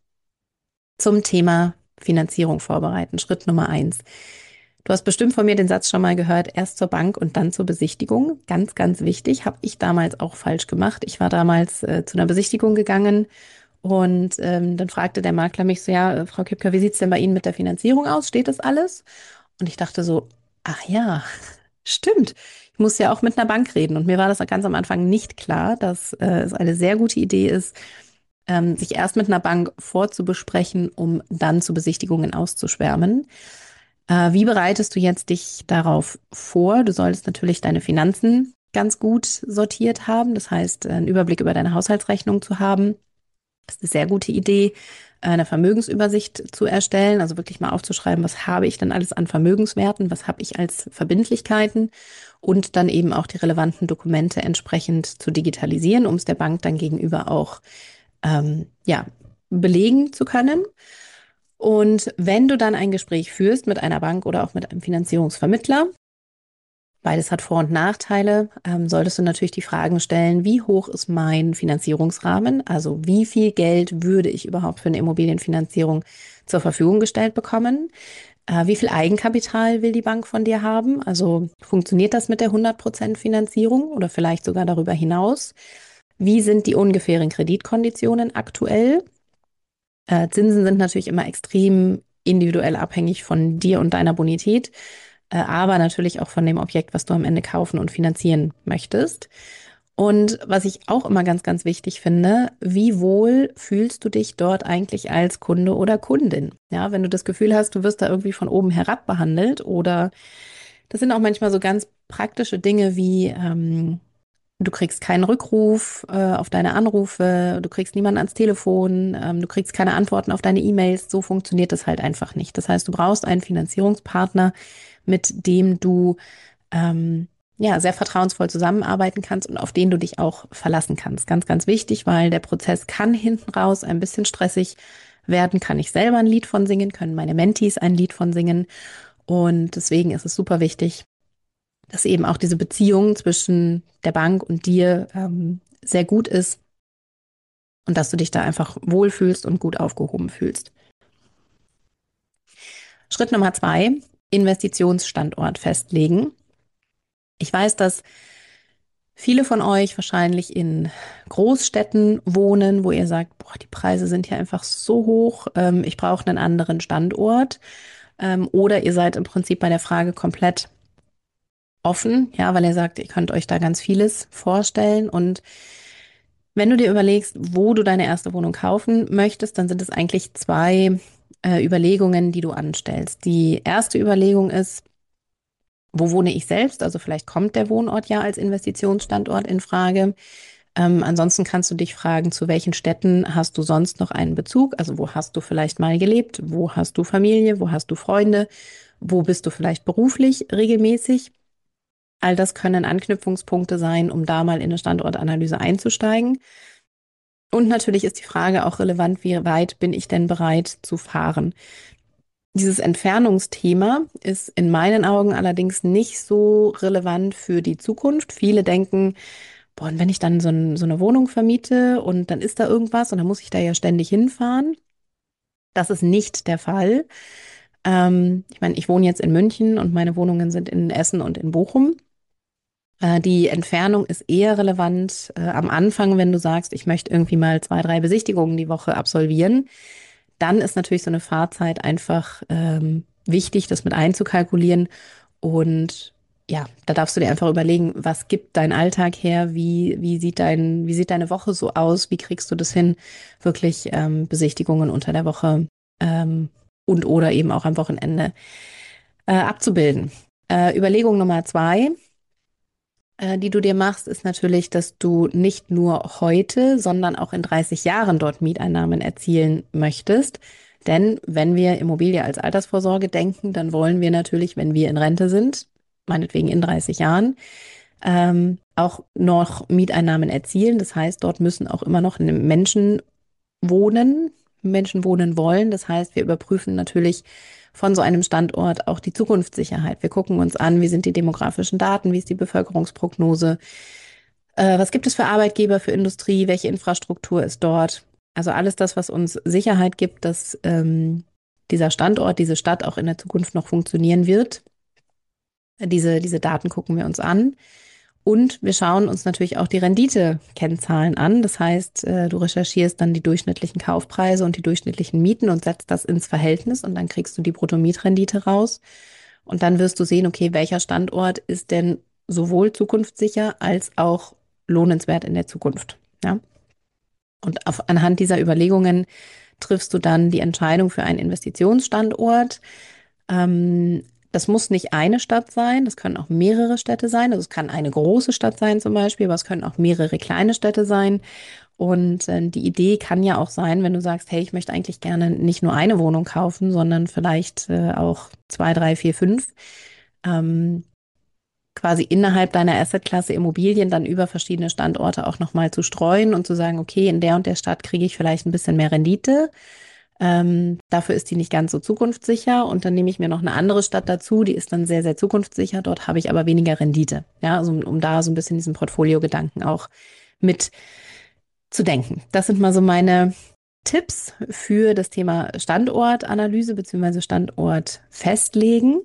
Zum Thema Finanzierung vorbereiten. Schritt Nummer eins. Du hast bestimmt von mir den Satz schon mal gehört, erst zur Bank und dann zur Besichtigung. Ganz, ganz wichtig, habe ich damals auch falsch gemacht. Ich war damals äh, zu einer Besichtigung gegangen und ähm, dann fragte der Makler mich so, ja, äh, Frau Kipker, wie sieht's denn bei Ihnen mit der Finanzierung aus? Steht das alles? Und ich dachte so, ach ja, stimmt. Ich muss ja auch mit einer Bank reden. Und mir war das ganz am Anfang nicht klar, dass äh, es eine sehr gute Idee ist, ähm, sich erst mit einer Bank vorzubesprechen, um dann zu Besichtigungen auszuschwärmen. Äh, wie bereitest du jetzt dich darauf vor? Du solltest natürlich deine Finanzen ganz gut sortiert haben. Das heißt, einen Überblick über deine Haushaltsrechnung zu haben. Das ist eine sehr gute Idee, eine Vermögensübersicht zu erstellen, also wirklich mal aufzuschreiben, was habe ich denn alles an Vermögenswerten, was habe ich als Verbindlichkeiten und dann eben auch die relevanten Dokumente entsprechend zu digitalisieren, um es der Bank dann gegenüber auch ähm, ja, belegen zu können. Und wenn du dann ein Gespräch führst mit einer Bank oder auch mit einem Finanzierungsvermittler, beides hat Vor- und Nachteile, ähm, solltest du natürlich die Fragen stellen, wie hoch ist mein Finanzierungsrahmen? Also wie viel Geld würde ich überhaupt für eine Immobilienfinanzierung zur Verfügung gestellt bekommen? Äh, wie viel Eigenkapital will die Bank von dir haben? Also funktioniert das mit der hundert Prozent Finanzierung oder vielleicht sogar darüber hinaus? Wie sind die ungefähren Kreditkonditionen aktuell? Äh, Zinsen sind natürlich immer extrem individuell abhängig von dir und deiner Bonität, äh, aber natürlich auch von dem Objekt, was du am Ende kaufen und finanzieren möchtest. Und was ich auch immer ganz, ganz wichtig finde, wie wohl fühlst du dich dort eigentlich als Kunde oder Kundin? Ja, wenn du das Gefühl hast, du wirst da irgendwie von oben herab behandelt oder das sind auch manchmal so ganz praktische Dinge wie, ähm, du kriegst keinen Rückruf äh, auf deine Anrufe, du kriegst niemanden ans Telefon, ähm, du kriegst keine Antworten auf deine E-Mails. So funktioniert das halt einfach nicht. Das heißt, du brauchst einen Finanzierungspartner, mit dem du ähm, ja sehr vertrauensvoll zusammenarbeiten kannst und auf den du dich auch verlassen kannst. Ganz, ganz wichtig, weil der Prozess kann hinten raus ein bisschen stressig werden. Kann ich selber ein Lied von singen, können meine Mentees ein Lied von singen. Und deswegen ist es super wichtig, dass eben auch diese Beziehung zwischen der Bank und dir ähm, sehr gut ist und dass du dich da einfach wohlfühlst und gut aufgehoben fühlst. Schritt Nummer zwei, Investitionsstandort festlegen. Ich weiß, dass viele von euch wahrscheinlich in Großstädten wohnen, wo ihr sagt, boah, die Preise sind hier einfach so hoch, ähm, ich brauche einen anderen Standort. Ähm, oder ihr seid im Prinzip bei der Frage komplett offen, ja, weil ihr sagt, ihr könnt euch da ganz vieles vorstellen. Und wenn du dir überlegst, wo du deine erste Wohnung kaufen möchtest, dann sind es eigentlich zwei äh, Überlegungen, die du anstellst. Die erste Überlegung ist, wo wohne ich selbst? Also vielleicht kommt der Wohnort ja als Investitionsstandort in Frage. Ähm, ansonsten kannst du dich fragen, zu welchen Städten hast du sonst noch einen Bezug? Also wo hast du vielleicht mal gelebt? Wo hast du Familie? Wo hast du Freunde? Wo bist du vielleicht beruflich regelmäßig? All das können Anknüpfungspunkte sein, um da mal in eine Standortanalyse einzusteigen. Und natürlich ist die Frage auch relevant, wie weit bin ich denn bereit zu fahren? Dieses Entfernungsthema ist in meinen Augen allerdings nicht so relevant für die Zukunft. Viele denken, boah, und wenn ich dann so, ein, so eine Wohnung vermiete und dann ist da irgendwas und dann muss ich da ja ständig hinfahren. Das ist nicht der Fall. Ähm, ich meine, ich wohne jetzt in München und meine Wohnungen sind in Essen und in Bochum. Äh, die Entfernung ist eher relevant äh, am Anfang, wenn du sagst, ich möchte irgendwie mal zwei, drei Besichtigungen die Woche absolvieren. Dann ist natürlich so eine Fahrzeit einfach ähm, wichtig, das mit einzukalkulieren. Und ja, da darfst du dir einfach überlegen, was gibt dein Alltag her? Wie, wie sieht dein, wie sieht deine Woche so aus? Wie kriegst du das hin, wirklich ähm, Besichtigungen unter der Woche ähm, und oder eben auch am Wochenende äh, abzubilden? Äh, Überlegung Nummer zwei, äh, die du dir machst, ist natürlich, dass du nicht nur heute, sondern auch in dreißig Jahren dort Mieteinnahmen erzielen möchtest. Denn wenn wir Immobilie als Altersvorsorge denken, dann wollen wir natürlich, wenn wir in Rente sind, meinetwegen in dreißig Jahren, ähm, auch noch Mieteinnahmen erzielen. Das heißt, dort müssen auch immer noch Menschen wohnen, Menschen wohnen wollen. Das heißt, wir überprüfen natürlich von so einem Standort auch die Zukunftssicherheit. Wir gucken uns an, wie sind die demografischen Daten, wie ist die Bevölkerungsprognose, äh, was gibt es für Arbeitgeber, für Industrie, welche Infrastruktur ist dort. Also alles das, was uns Sicherheit gibt, dass ähm, dieser Standort, diese Stadt auch in der Zukunft noch funktionieren wird. Diese, diese Daten gucken wir uns an. Und wir schauen uns natürlich auch die Rendite-Kennzahlen an. Das heißt, äh, du recherchierst dann die durchschnittlichen Kaufpreise und die durchschnittlichen Mieten und setzt das ins Verhältnis und dann kriegst du die Bruttomietrendite raus. Und dann wirst du sehen, okay, welcher Standort ist denn sowohl zukunftssicher als auch lohnenswert in der Zukunft. Ja? Und auf, anhand dieser Überlegungen triffst du dann die Entscheidung für einen Investitionsstandort. Ähm, Das muss nicht eine Stadt sein, das können auch mehrere Städte sein. Also es kann eine große Stadt sein zum Beispiel, aber es können auch mehrere kleine Städte sein. Und äh, die Idee kann ja auch sein, wenn du sagst, hey, ich möchte eigentlich gerne nicht nur eine Wohnung kaufen, sondern vielleicht äh, auch zwei, drei, vier, fünf. Ähm, quasi innerhalb deiner Assetklasse Immobilien dann über verschiedene Standorte auch nochmal zu streuen und zu sagen, okay, in der und der Stadt kriege ich vielleicht ein bisschen mehr Rendite. Ähm, dafür ist die nicht ganz so zukunftssicher und dann nehme ich mir noch eine andere Stadt dazu, die ist dann sehr, sehr zukunftssicher. Dort habe ich aber weniger Rendite. Ja, also um, um da so ein bisschen diesen Portfolio-Gedanken auch mit zu denken. Das sind mal so meine Tipps für das Thema Standortanalyse beziehungsweise Standort festlegen.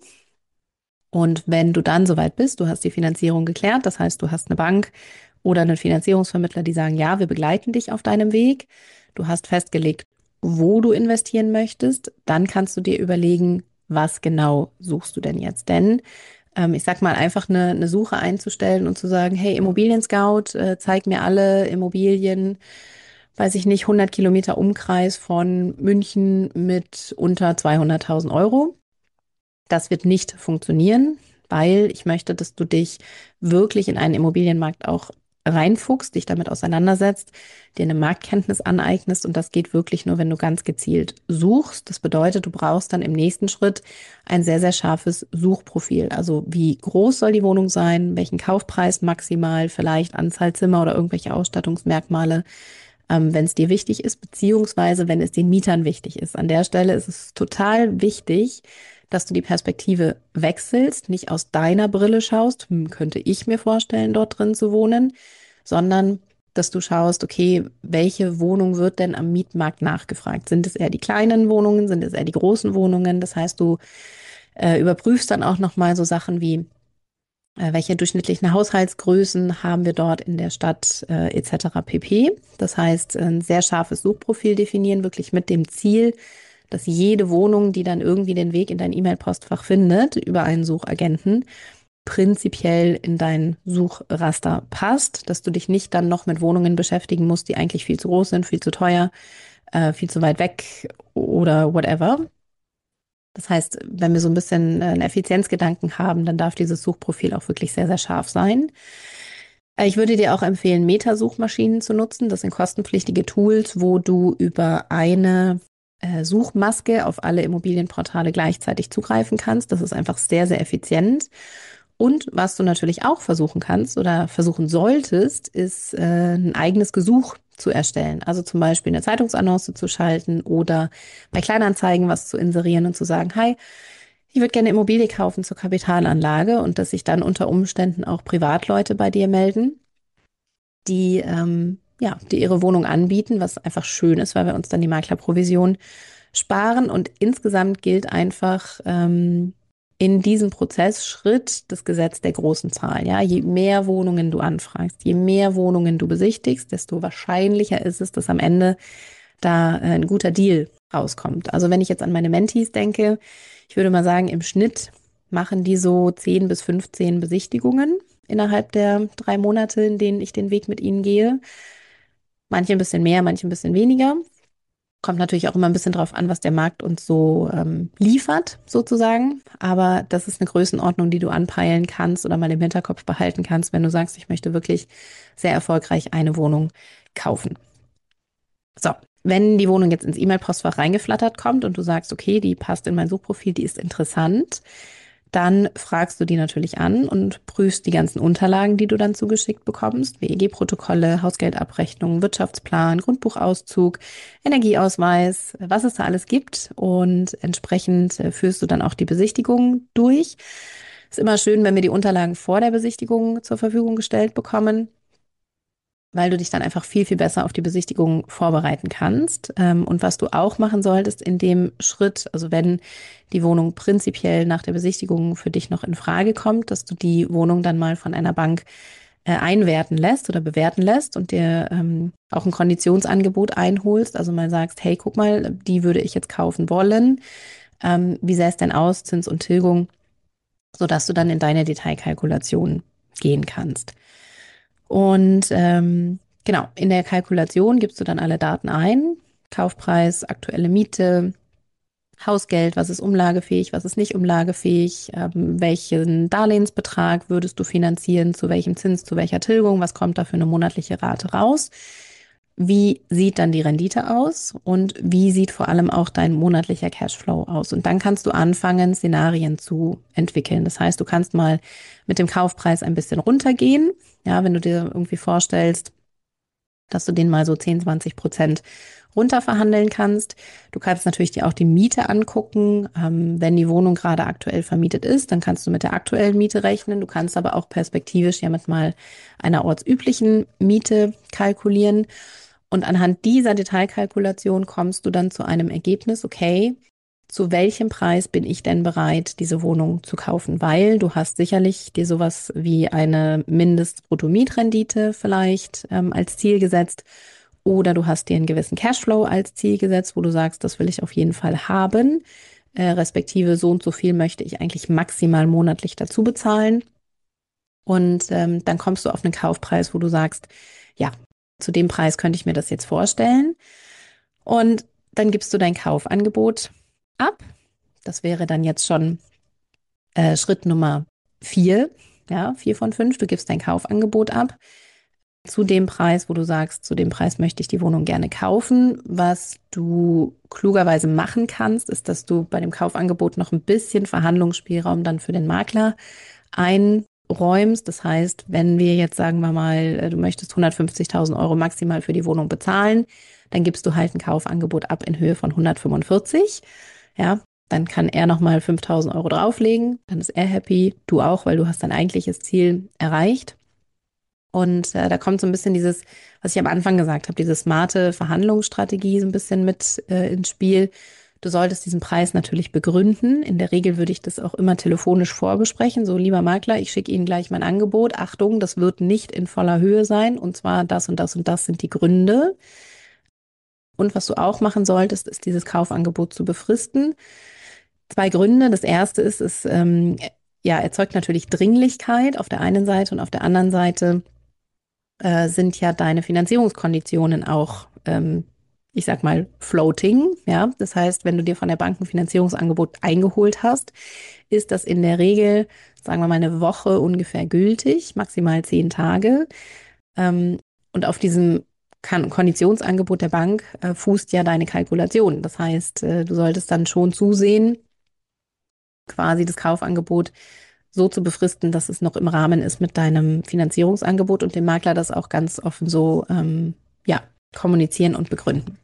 Und wenn du dann soweit bist, du hast die Finanzierung geklärt, das heißt, du hast eine Bank oder einen Finanzierungsvermittler, die sagen, ja, wir begleiten dich auf deinem Weg. Du hast festgelegt, wo du investieren möchtest. Dann kannst du dir überlegen, was genau suchst du denn jetzt? Denn ähm, ich sag mal, einfach eine, eine Suche einzustellen und zu sagen, hey, Immobilien Scout, äh, zeig mir alle Immobilien, weiß ich nicht, hundert Kilometer Umkreis von München mit unter zweihunderttausend Euro. Das wird nicht funktionieren, weil ich möchte, dass du dich wirklich in einen Immobilienmarkt auch reinfuchst, dich damit auseinandersetzt, dir eine Marktkenntnis aneignest und das geht wirklich nur, wenn du ganz gezielt suchst. Das bedeutet, du brauchst dann im nächsten Schritt ein sehr, sehr scharfes Suchprofil. Also wie groß soll die Wohnung sein, welchen Kaufpreis maximal, vielleicht Anzahl Zimmer oder irgendwelche Ausstattungsmerkmale, ähm, wenn es dir wichtig ist, beziehungsweise wenn es den Mietern wichtig ist. An der Stelle ist es total wichtig, dass du die Perspektive wechselst, nicht aus deiner Brille schaust, hm, könnte ich mir vorstellen, dort drin zu wohnen, sondern dass du schaust, okay, welche Wohnung wird denn am Mietmarkt nachgefragt? Sind es eher die kleinen Wohnungen, sind es eher die großen Wohnungen? Das heißt, du äh, überprüfst dann auch nochmal so Sachen wie, äh, welche durchschnittlichen Haushaltsgrößen haben wir dort in der Stadt äh, et cetera pp. Das heißt, ein sehr scharfes Suchprofil definieren, wirklich mit dem Ziel, dass jede Wohnung, die dann irgendwie den Weg in dein E-Mail-Postfach findet, über einen Suchagenten, prinzipiell in dein Suchraster passt, dass du dich nicht dann noch mit Wohnungen beschäftigen musst, die eigentlich viel zu groß sind, viel zu teuer, äh, viel zu weit weg oder whatever. Das heißt, wenn wir so ein bisschen einen Effizienzgedanken haben, dann darf dieses Suchprofil auch wirklich sehr, sehr scharf sein. Ich würde dir auch empfehlen, Meta-Suchmaschinen zu nutzen. Das sind kostenpflichtige Tools, wo du über eine äh, Suchmaske auf alle Immobilienportale gleichzeitig zugreifen kannst. Das ist einfach sehr, sehr effizient. Und was du natürlich auch versuchen kannst oder versuchen solltest, ist äh, ein eigenes Gesuch zu erstellen. Also zum Beispiel eine Zeitungsannonce zu schalten oder bei Kleinanzeigen was zu inserieren und zu sagen, hi, ich würde gerne Immobilie kaufen zur Kapitalanlage und dass sich dann unter Umständen auch Privatleute bei dir melden die, ähm, ja, die ihre Wohnung anbieten, was einfach schön ist, weil wir uns dann die Maklerprovision sparen. Und insgesamt gilt einfach ähm, in diesem Prozessschritt das Gesetz der großen Zahl. Ja, je mehr Wohnungen du anfragst, je mehr Wohnungen du besichtigst, desto wahrscheinlicher ist es, dass am Ende da äh, ein guter Deal rauskommt. Also wenn ich jetzt an meine Mentees denke, ich würde mal sagen, im Schnitt machen die so zehn bis fünfzehn Besichtigungen innerhalb der drei Monate, in denen ich den Weg mit ihnen gehe. Manche ein bisschen mehr, manche ein bisschen weniger. Kommt natürlich auch immer ein bisschen drauf an, was der Markt uns so ähm, liefert, sozusagen. Aber das ist eine Größenordnung, die du anpeilen kannst oder mal im Hinterkopf behalten kannst, wenn du sagst, ich möchte wirklich sehr erfolgreich eine Wohnung kaufen. So, wenn die Wohnung jetzt ins E-Mail-Postfach reingeflattert kommt und du sagst, okay, die passt in mein Suchprofil, die ist interessant, dann fragst du die natürlich an und prüfst die ganzen Unterlagen, die du dann zugeschickt bekommst. W E G-Protokolle, Hausgeldabrechnung, Wirtschaftsplan, Grundbuchauszug, Energieausweis, was es da alles gibt. Und entsprechend äh, führst du dann auch die Besichtigung durch. Ist immer schön, wenn wir die Unterlagen vor der Besichtigung zur Verfügung gestellt bekommen, weil du dich dann einfach viel, viel besser auf die Besichtigung vorbereiten kannst. Und was du auch machen solltest in dem Schritt, also wenn die Wohnung prinzipiell nach der Besichtigung für dich noch in Frage kommt, dass du die Wohnung dann mal von einer Bank einwerten lässt oder bewerten lässt und dir ähm, auch ein Konditionsangebot einholst. Also mal sagst, hey, guck mal, die würde ich jetzt kaufen wollen. Ähm, wie sähe es denn aus, Zins und Tilgung, sodass du dann in deine Detailkalkulation gehen kannst. Und ähm, genau, in der Kalkulation gibst du dann alle Daten ein. Kaufpreis, aktuelle Miete, Hausgeld, was ist umlagefähig, was ist nicht umlagefähig, ähm, welchen Darlehensbetrag würdest du finanzieren, zu welchem Zins, zu welcher Tilgung, was kommt da für eine monatliche Rate raus. Wie sieht dann die Rendite aus und wie sieht vor allem auch dein monatlicher Cashflow aus? Und dann kannst du anfangen, Szenarien zu entwickeln. Das heißt, du kannst mal mit dem Kaufpreis ein bisschen runtergehen. Ja, wenn du dir irgendwie vorstellst, dass du den mal so zehn, zwanzig Prozent runter verhandeln kannst. Du kannst natürlich dir auch die Miete angucken. Ähm, wenn die Wohnung gerade aktuell vermietet ist, dann kannst du mit der aktuellen Miete rechnen. Du kannst aber auch perspektivisch ja mit mal einer ortsüblichen Miete kalkulieren. Und anhand dieser Detailkalkulation kommst du dann zu einem Ergebnis, okay, zu welchem Preis bin ich denn bereit, diese Wohnung zu kaufen? Weil du hast sicherlich dir sowas wie eine Mindestbruttomietrendite vielleicht ähm, als Ziel gesetzt oder du hast dir einen gewissen Cashflow als Ziel gesetzt, wo du sagst, das will ich auf jeden Fall haben, äh, respektive so und so viel möchte ich eigentlich maximal monatlich dazu bezahlen. Und ähm, dann kommst du auf einen Kaufpreis, wo du sagst, ja, zu dem Preis könnte ich mir das jetzt vorstellen. Und dann gibst du dein Kaufangebot ab. Das wäre dann jetzt schon äh, Schritt Nummer vier, ja, vier von fünf. Du gibst dein Kaufangebot ab zu dem Preis, wo du sagst, zu dem Preis möchte ich die Wohnung gerne kaufen. Was du klugerweise machen kannst, ist, dass du bei dem Kaufangebot noch ein bisschen Verhandlungsspielraum dann für den Makler einräumst. Das heißt, wenn wir jetzt, sagen wir mal, du möchtest hundertfünfzigtausend Euro maximal für die Wohnung bezahlen, dann gibst du halt ein Kaufangebot ab in Höhe von hundertfünfundvierzig. Ja, dann kann er nochmal fünftausend Euro drauflegen. Dann ist er happy, du auch, weil du hast dein eigentliches Ziel erreicht. Und äh, da kommt so ein bisschen dieses, was ich am Anfang gesagt habe, diese smarte Verhandlungsstrategie so ein bisschen mit äh, ins Spiel. Du solltest diesen Preis natürlich begründen. In der Regel würde ich das auch immer telefonisch vorbesprechen. So, lieber Makler, ich schicke Ihnen gleich mein Angebot. Achtung, das wird nicht in voller Höhe sein. Und zwar das und das und das sind die Gründe. Und was du auch machen solltest, ist dieses Kaufangebot zu befristen. Zwei Gründe. Das erste ist, es ähm, ja, erzeugt natürlich Dringlichkeit auf der einen Seite und auf der anderen Seite äh, sind ja deine Finanzierungskonditionen auch, ähm, ich sag mal, floating. Ja, das heißt, wenn du dir von der Bank ein Finanzierungsangebot eingeholt hast, ist das in der Regel, sagen wir mal, eine Woche ungefähr gültig, maximal zehn Tage. Ähm, und auf diesem Kan- Konditionsangebot der Bank äh, fußt ja deine Kalkulation. Das heißt, äh, du solltest dann schon zusehen, quasi das Kaufangebot so zu befristen, dass es noch im Rahmen ist mit deinem Finanzierungsangebot und dem Makler das auch ganz offen so ähm, ja, kommunizieren und begründen.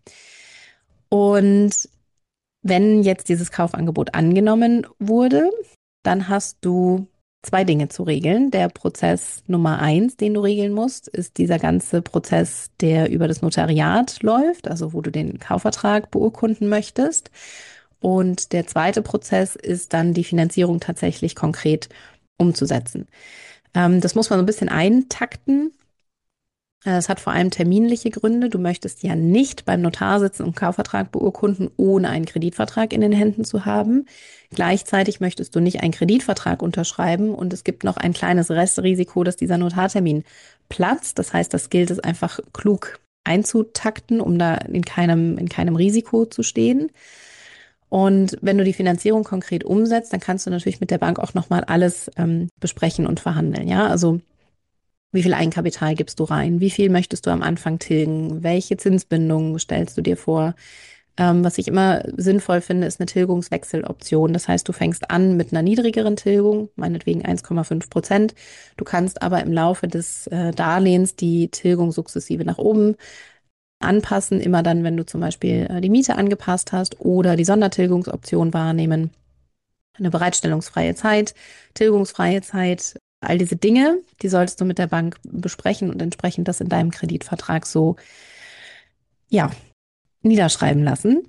Und wenn jetzt dieses Kaufangebot angenommen wurde, dann hast du zwei Dinge zu regeln. Der Prozess Nummer eins, den du regeln musst, ist dieser ganze Prozess, der über das Notariat läuft, also wo du den Kaufvertrag beurkunden möchtest. Und der zweite Prozess ist dann die Finanzierung tatsächlich konkret umzusetzen. Ähm, das muss man so ein bisschen eintakten. Es hat vor allem terminliche Gründe. Du möchtest ja nicht beim Notar sitzen und einen Kaufvertrag beurkunden, ohne einen Kreditvertrag in den Händen zu haben. Gleichzeitig möchtest du nicht einen Kreditvertrag unterschreiben und es gibt noch ein kleines Restrisiko, dass dieser Notartermin platzt. Das heißt, das gilt es einfach klug einzutakten, um da in keinem, in keinem Risiko zu stehen. Und wenn du die Finanzierung konkret umsetzt, dann kannst du natürlich mit der Bank auch nochmal alles ähm, besprechen und verhandeln. Ja, also wie viel Eigenkapital gibst du rein? Wie viel möchtest du am Anfang tilgen? Welche Zinsbindung stellst du dir vor? Ähm, was ich immer sinnvoll finde, ist eine Tilgungswechseloption. Das heißt, du fängst an mit einer niedrigeren Tilgung, meinetwegen eins Komma fünf Prozent. Du kannst aber im Laufe des äh, Darlehens die Tilgung sukzessive nach oben anpassen, immer dann, wenn du zum Beispiel äh, die Miete angepasst hast oder die Sondertilgungsoption wahrnehmen. Eine bereitstellungsfreie Zeit, tilgungsfreie Zeit, all diese Dinge, die solltest du mit der Bank besprechen und entsprechend das in deinem Kreditvertrag so, ja, niederschreiben lassen.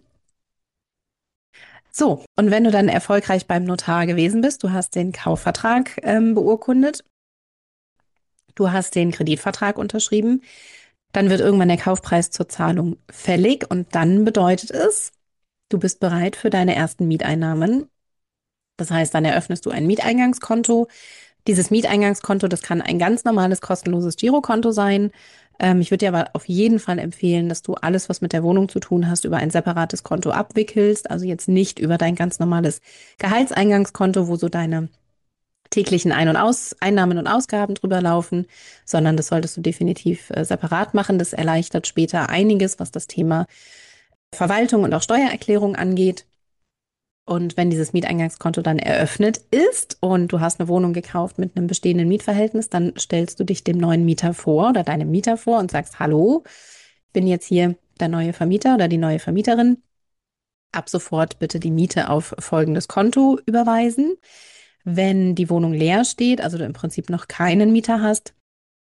So, und wenn du dann erfolgreich beim Notar gewesen bist, du hast den Kaufvertrag ähm, beurkundet, du hast den Kreditvertrag unterschrieben, dann wird irgendwann der Kaufpreis zur Zahlung fällig und dann bedeutet es, du bist bereit für deine ersten Mieteinnahmen. Das heißt, dann eröffnest du ein Mieteingangskonto. Dieses Mieteingangskonto, das kann ein ganz normales kostenloses Girokonto sein. Ähm, ich würde dir aber auf jeden Fall empfehlen, dass du alles, was mit der Wohnung zu tun hast, über ein separates Konto abwickelst. Also jetzt nicht über dein ganz normales Gehaltseingangskonto, wo so deine täglichen Ein- und Aus Einnahmen und Ausgaben drüber laufen, sondern das solltest du definitiv äh, separat machen. Das erleichtert später einiges, was das Thema Verwaltung und auch Steuererklärung angeht. Und wenn dieses Mieteingangskonto dann eröffnet ist und du hast eine Wohnung gekauft mit einem bestehenden Mietverhältnis, dann stellst du dich dem neuen Mieter vor oder deinem Mieter vor und sagst, hallo, ich bin jetzt hier der neue Vermieter oder die neue Vermieterin. Ab sofort bitte die Miete auf folgendes Konto überweisen. Wenn die Wohnung leer steht, also du im Prinzip noch keinen Mieter hast,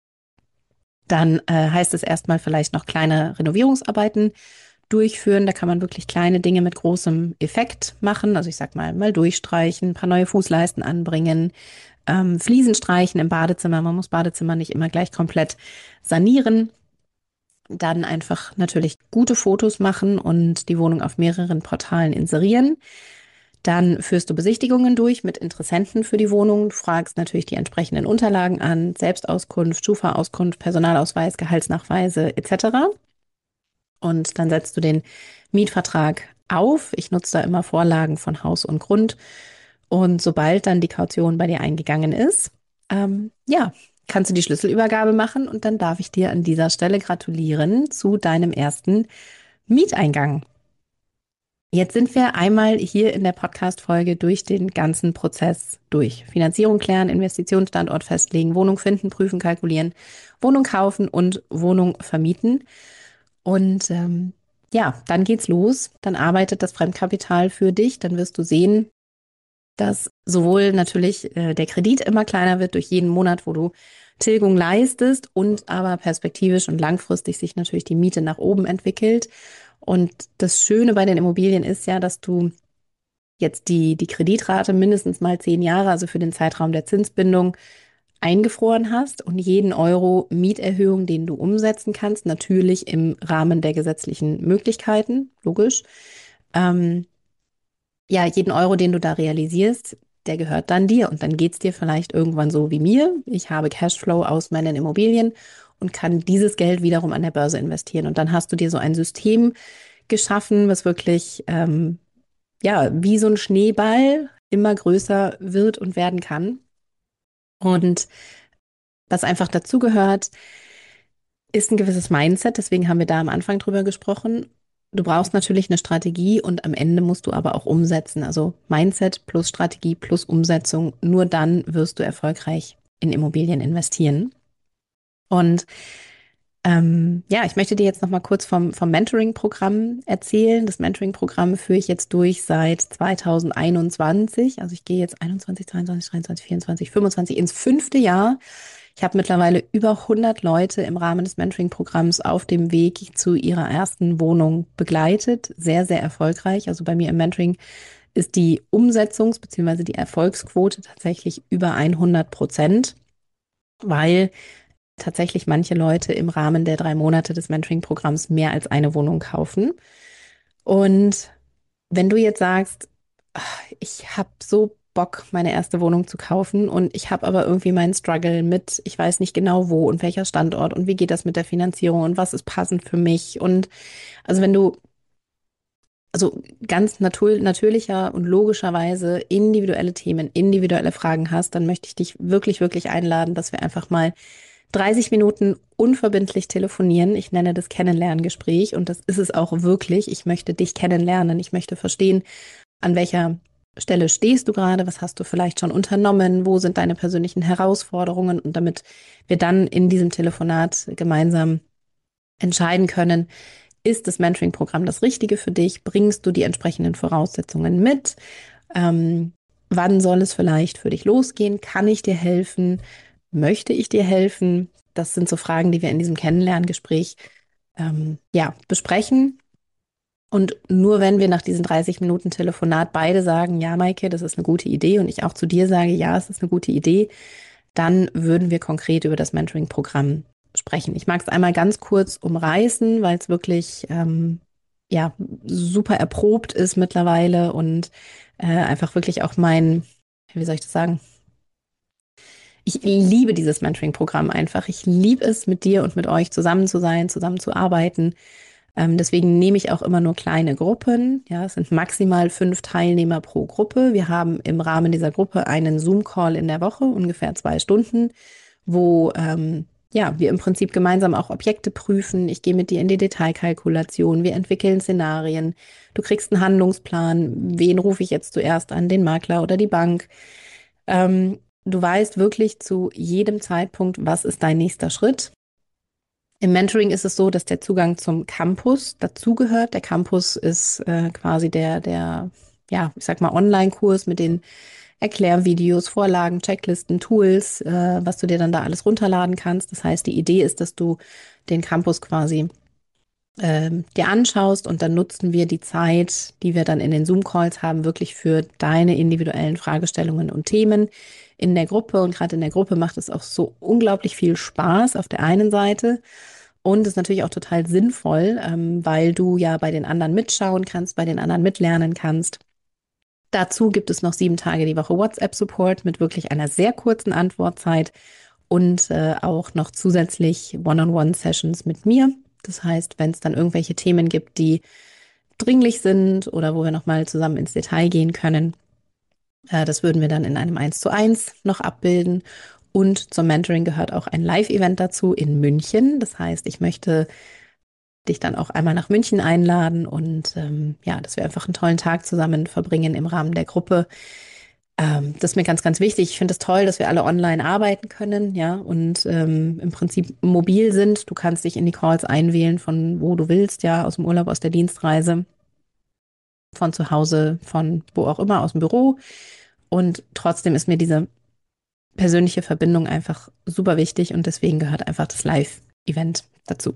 dann äh, heißt es erstmal vielleicht noch kleine Renovierungsarbeiten durchführen. Da kann man wirklich kleine Dinge mit großem Effekt machen. Also ich sag mal, mal durchstreichen, ein paar neue Fußleisten anbringen, ähm, Fliesen streichen im Badezimmer. Man muss Badezimmer nicht immer gleich komplett sanieren. Dann einfach natürlich gute Fotos machen und die Wohnung auf mehreren Portalen inserieren. Dann führst du Besichtigungen durch mit Interessenten für die Wohnung. Du fragst natürlich die entsprechenden Unterlagen an, Selbstauskunft, Schufa-Auskunft, Personalausweis, Gehaltsnachweise et cetera. Und dann setzt du den Mietvertrag auf. Ich nutze da immer Vorlagen von Haus und Grund. Und sobald dann die Kaution bei dir eingegangen ist, ähm, ja, kannst du die Schlüsselübergabe machen und dann darf ich dir an dieser Stelle gratulieren zu deinem ersten Mieteingang. Jetzt sind wir einmal hier in der Podcast-Folge durch den ganzen Prozess durch. Finanzierung klären, Investitionsstandort festlegen, Wohnung finden, prüfen, kalkulieren, Wohnung kaufen und Wohnung vermieten. Und ähm, ja, dann geht's los. Dann arbeitet das Fremdkapital für dich. Dann wirst du sehen, dass sowohl natürlich äh, der Kredit immer kleiner wird durch jeden Monat, wo du Tilgung leistest und aber perspektivisch und langfristig sich natürlich die Miete nach oben entwickelt. Und das Schöne bei den Immobilien ist ja, dass du jetzt die, die Kreditrate mindestens mal zehn Jahre, also für den Zeitraum der Zinsbindung, eingefroren hast und jeden Euro Mieterhöhung, den du umsetzen kannst, natürlich im Rahmen der gesetzlichen Möglichkeiten, logisch. Ähm, ja, jeden Euro, den du da realisierst, der gehört dann dir und dann geht's dir vielleicht irgendwann so wie mir. Ich habe Cashflow aus meinen Immobilien und kann dieses Geld wiederum an der Börse investieren. Und dann hast du dir so ein System geschaffen, was wirklich, ähm, ja, wie so ein Schneeball immer größer wird und werden kann. Und was einfach dazugehört, ist ein gewisses Mindset. Deswegen haben wir da am Anfang drüber gesprochen. Du brauchst natürlich eine Strategie und am Ende musst du aber auch umsetzen. Also Mindset plus Strategie plus Umsetzung. Nur dann wirst du erfolgreich in Immobilien investieren. Und Ähm, ja, ich möchte dir jetzt noch mal kurz vom, vom Mentoring-Programm erzählen. Das Mentoring-Programm führe ich jetzt durch seit zwanzig einundzwanzig. Also ich gehe jetzt einundzwanzig, zweiundzwanzig, dreiundzwanzig, vierundzwanzig, fünfundzwanzig ins fünfte Jahr. Ich habe mittlerweile über hundert Leute im Rahmen des Mentoring-Programms auf dem Weg zu ihrer ersten Wohnung begleitet. Sehr, sehr erfolgreich. Also bei mir im Mentoring ist die Umsetzungs- bzw. die Erfolgsquote tatsächlich über hundert Prozent, weil tatsächlich manche Leute im Rahmen der drei Monate des Mentoring-Programms mehr als eine Wohnung kaufen. Und wenn du jetzt sagst, ach, ich habe so Bock, meine erste Wohnung zu kaufen und ich habe aber irgendwie meinen Struggle mit, ich weiß nicht genau wo und welcher Standort und wie geht das mit der Finanzierung und was ist passend für mich. Und also wenn du also ganz natur natürlicher und logischerweise individuelle Themen, individuelle Fragen hast, dann möchte ich dich wirklich, wirklich einladen, dass wir einfach mal dreißig Minuten unverbindlich telefonieren. Ich nenne das Kennenlerngespräch und das ist es auch wirklich. Ich möchte dich kennenlernen. Ich möchte verstehen, an welcher Stelle stehst du gerade? Was hast du vielleicht schon unternommen? Wo sind deine persönlichen Herausforderungen? Und damit wir dann in diesem Telefonat gemeinsam entscheiden können, ist das Mentoring-Programm das Richtige für dich? Bringst du die entsprechenden Voraussetzungen mit? Ähm, wann soll es vielleicht für dich losgehen? Kann ich dir helfen? Möchte ich dir helfen? Das sind so Fragen, die wir in diesem Kennenlerngespräch ähm, ja, besprechen. Und nur wenn wir nach diesen dreißig Minuten Telefonat beide sagen, ja, Maike, das ist eine gute Idee und ich auch zu dir sage, ja, es ist eine gute Idee, dann würden wir konkret über das Mentoring-Programm sprechen. Ich mag es einmal ganz kurz umreißen, weil es wirklich ähm, ja, super erprobt ist mittlerweile und äh, einfach wirklich auch mein, wie soll ich das sagen? Ich liebe dieses Mentoring-Programm einfach. Ich liebe es, mit dir und mit euch zusammen zu sein, zusammen zu arbeiten. Ähm, deswegen nehme ich auch immer nur kleine Gruppen. Ja, es sind maximal fünf Teilnehmer pro Gruppe. Wir haben im Rahmen dieser Gruppe einen Zoom-Call in der Woche, ungefähr zwei Stunden, wo ähm, ja, wir im Prinzip gemeinsam auch Objekte prüfen. Ich gehe mit dir in die Detailkalkulation. Wir entwickeln Szenarien. Du kriegst einen Handlungsplan. Wen rufe ich jetzt zuerst an? Den Makler oder die Bank? Ähm, du weißt wirklich zu jedem Zeitpunkt, was ist dein nächster Schritt. Im Mentoring ist es so, dass der Zugang zum Campus dazugehört. Der Campus ist äh, quasi der, der, ja, ich sag mal, Online-Kurs mit den Erklärvideos, Vorlagen, Checklisten, Tools, äh, was du dir dann da alles runterladen kannst. Das heißt, die Idee ist, dass du den Campus quasi ähm, dir anschaust und dann nutzen wir die Zeit, die wir dann in den Zoom-Calls haben, wirklich für deine individuellen Fragestellungen und Themen in der Gruppe. Und gerade in der Gruppe macht es auch so unglaublich viel Spaß auf der einen Seite. Und ist natürlich auch total sinnvoll, ähm, weil du ja bei den anderen mitschauen kannst, bei den anderen mitlernen kannst. Dazu gibt es noch sieben Tage die Woche WhatsApp-Support mit wirklich einer sehr kurzen Antwortzeit und äh, auch noch zusätzlich One-on-One-Sessions mit mir. Das heißt, wenn es dann irgendwelche Themen gibt, die dringlich sind oder wo wir nochmal zusammen ins Detail gehen können, äh, das würden wir dann in einem Eins zu eins noch abbilden. Und zum Mentoring gehört auch ein Live-Event dazu in München. Das heißt, ich möchte dich dann auch einmal nach München einladen und ähm, ja, dass wir einfach einen tollen Tag zusammen verbringen im Rahmen der Gruppe. Ähm, das ist mir ganz, ganz wichtig. Ich finde es toll, dass wir alle online arbeiten können, ja, und ähm, im Prinzip mobil sind. Du kannst dich in die Calls einwählen, von wo du willst, ja, aus dem Urlaub, aus der Dienstreise, von zu Hause, von wo auch immer, aus dem Büro. Und trotzdem ist mir diese persönliche Verbindung einfach super wichtig und deswegen gehört einfach das Live-Event dazu.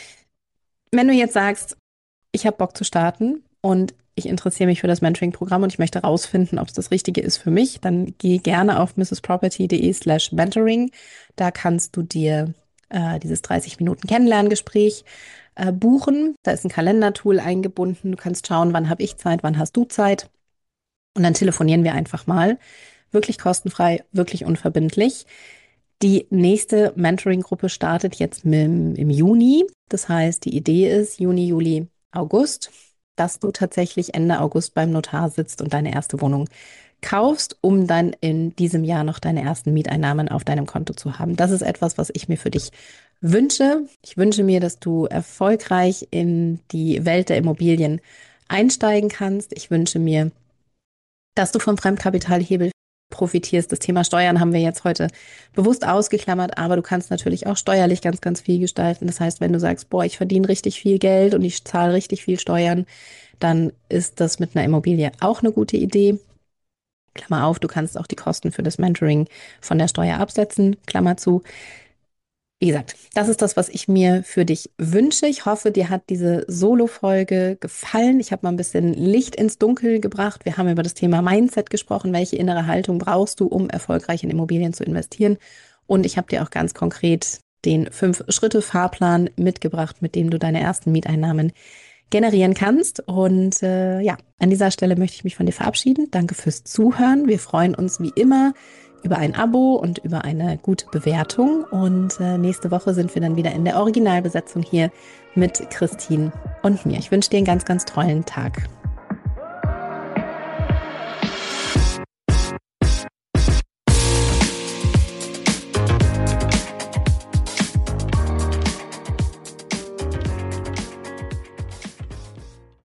Wenn du jetzt sagst, ich habe Bock zu starten und ich interessiere mich für das Mentoring-Programm und ich möchte rausfinden, ob es das Richtige ist für mich, dann geh gerne auf mrsproperty.de slash mentoring. Da kannst du dir äh, dieses dreißig Minuten Kennenlerngespräch äh, buchen. Da ist ein Kalendertool eingebunden. Du kannst schauen, wann habe ich Zeit, wann hast du Zeit. Und dann telefonieren wir einfach mal. Wirklich kostenfrei, wirklich unverbindlich. Die nächste Mentoring-Gruppe startet jetzt im, im Juni. Das heißt, die Idee ist Juni, Juli, August, dass du tatsächlich Ende August beim Notar sitzt und deine erste Wohnung kaufst, um dann in diesem Jahr noch deine ersten Mieteinnahmen auf deinem Konto zu haben. Das ist etwas, was ich mir für dich wünsche. Ich wünsche mir, dass du erfolgreich in die Welt der Immobilien einsteigen kannst. Ich wünsche mir, dass du vom Fremdkapitalhebel profitierst. Das Thema Steuern haben wir jetzt heute bewusst ausgeklammert, aber du kannst natürlich auch steuerlich ganz, ganz viel gestalten. Das heißt, wenn du sagst, boah, ich verdiene richtig viel Geld und ich zahle richtig viel Steuern, dann ist das mit einer Immobilie auch eine gute Idee. Klammer auf, du kannst auch die Kosten für das Mentoring von der Steuer absetzen, Klammer zu. Wie gesagt, das ist das, was ich mir für dich wünsche. Ich hoffe, dir hat diese Solo-Folge gefallen. Ich habe mal ein bisschen Licht ins Dunkel gebracht. Wir haben über das Thema Mindset gesprochen. Welche innere Haltung brauchst du, um erfolgreich in Immobilien zu investieren? Und ich habe dir auch ganz konkret den Fünf-Schritte-Fahrplan mitgebracht, mit dem du deine ersten Mieteinnahmen generieren kannst. Und äh, ja, an dieser Stelle möchte ich mich von dir verabschieden. Danke fürs Zuhören. Wir freuen uns wie immer über ein Abo und über eine gute Bewertung. Und äh, nächste Woche sind wir dann wieder in der Originalbesetzung hier mit Christine und mir. Ich wünsche dir einen ganz, ganz tollen Tag.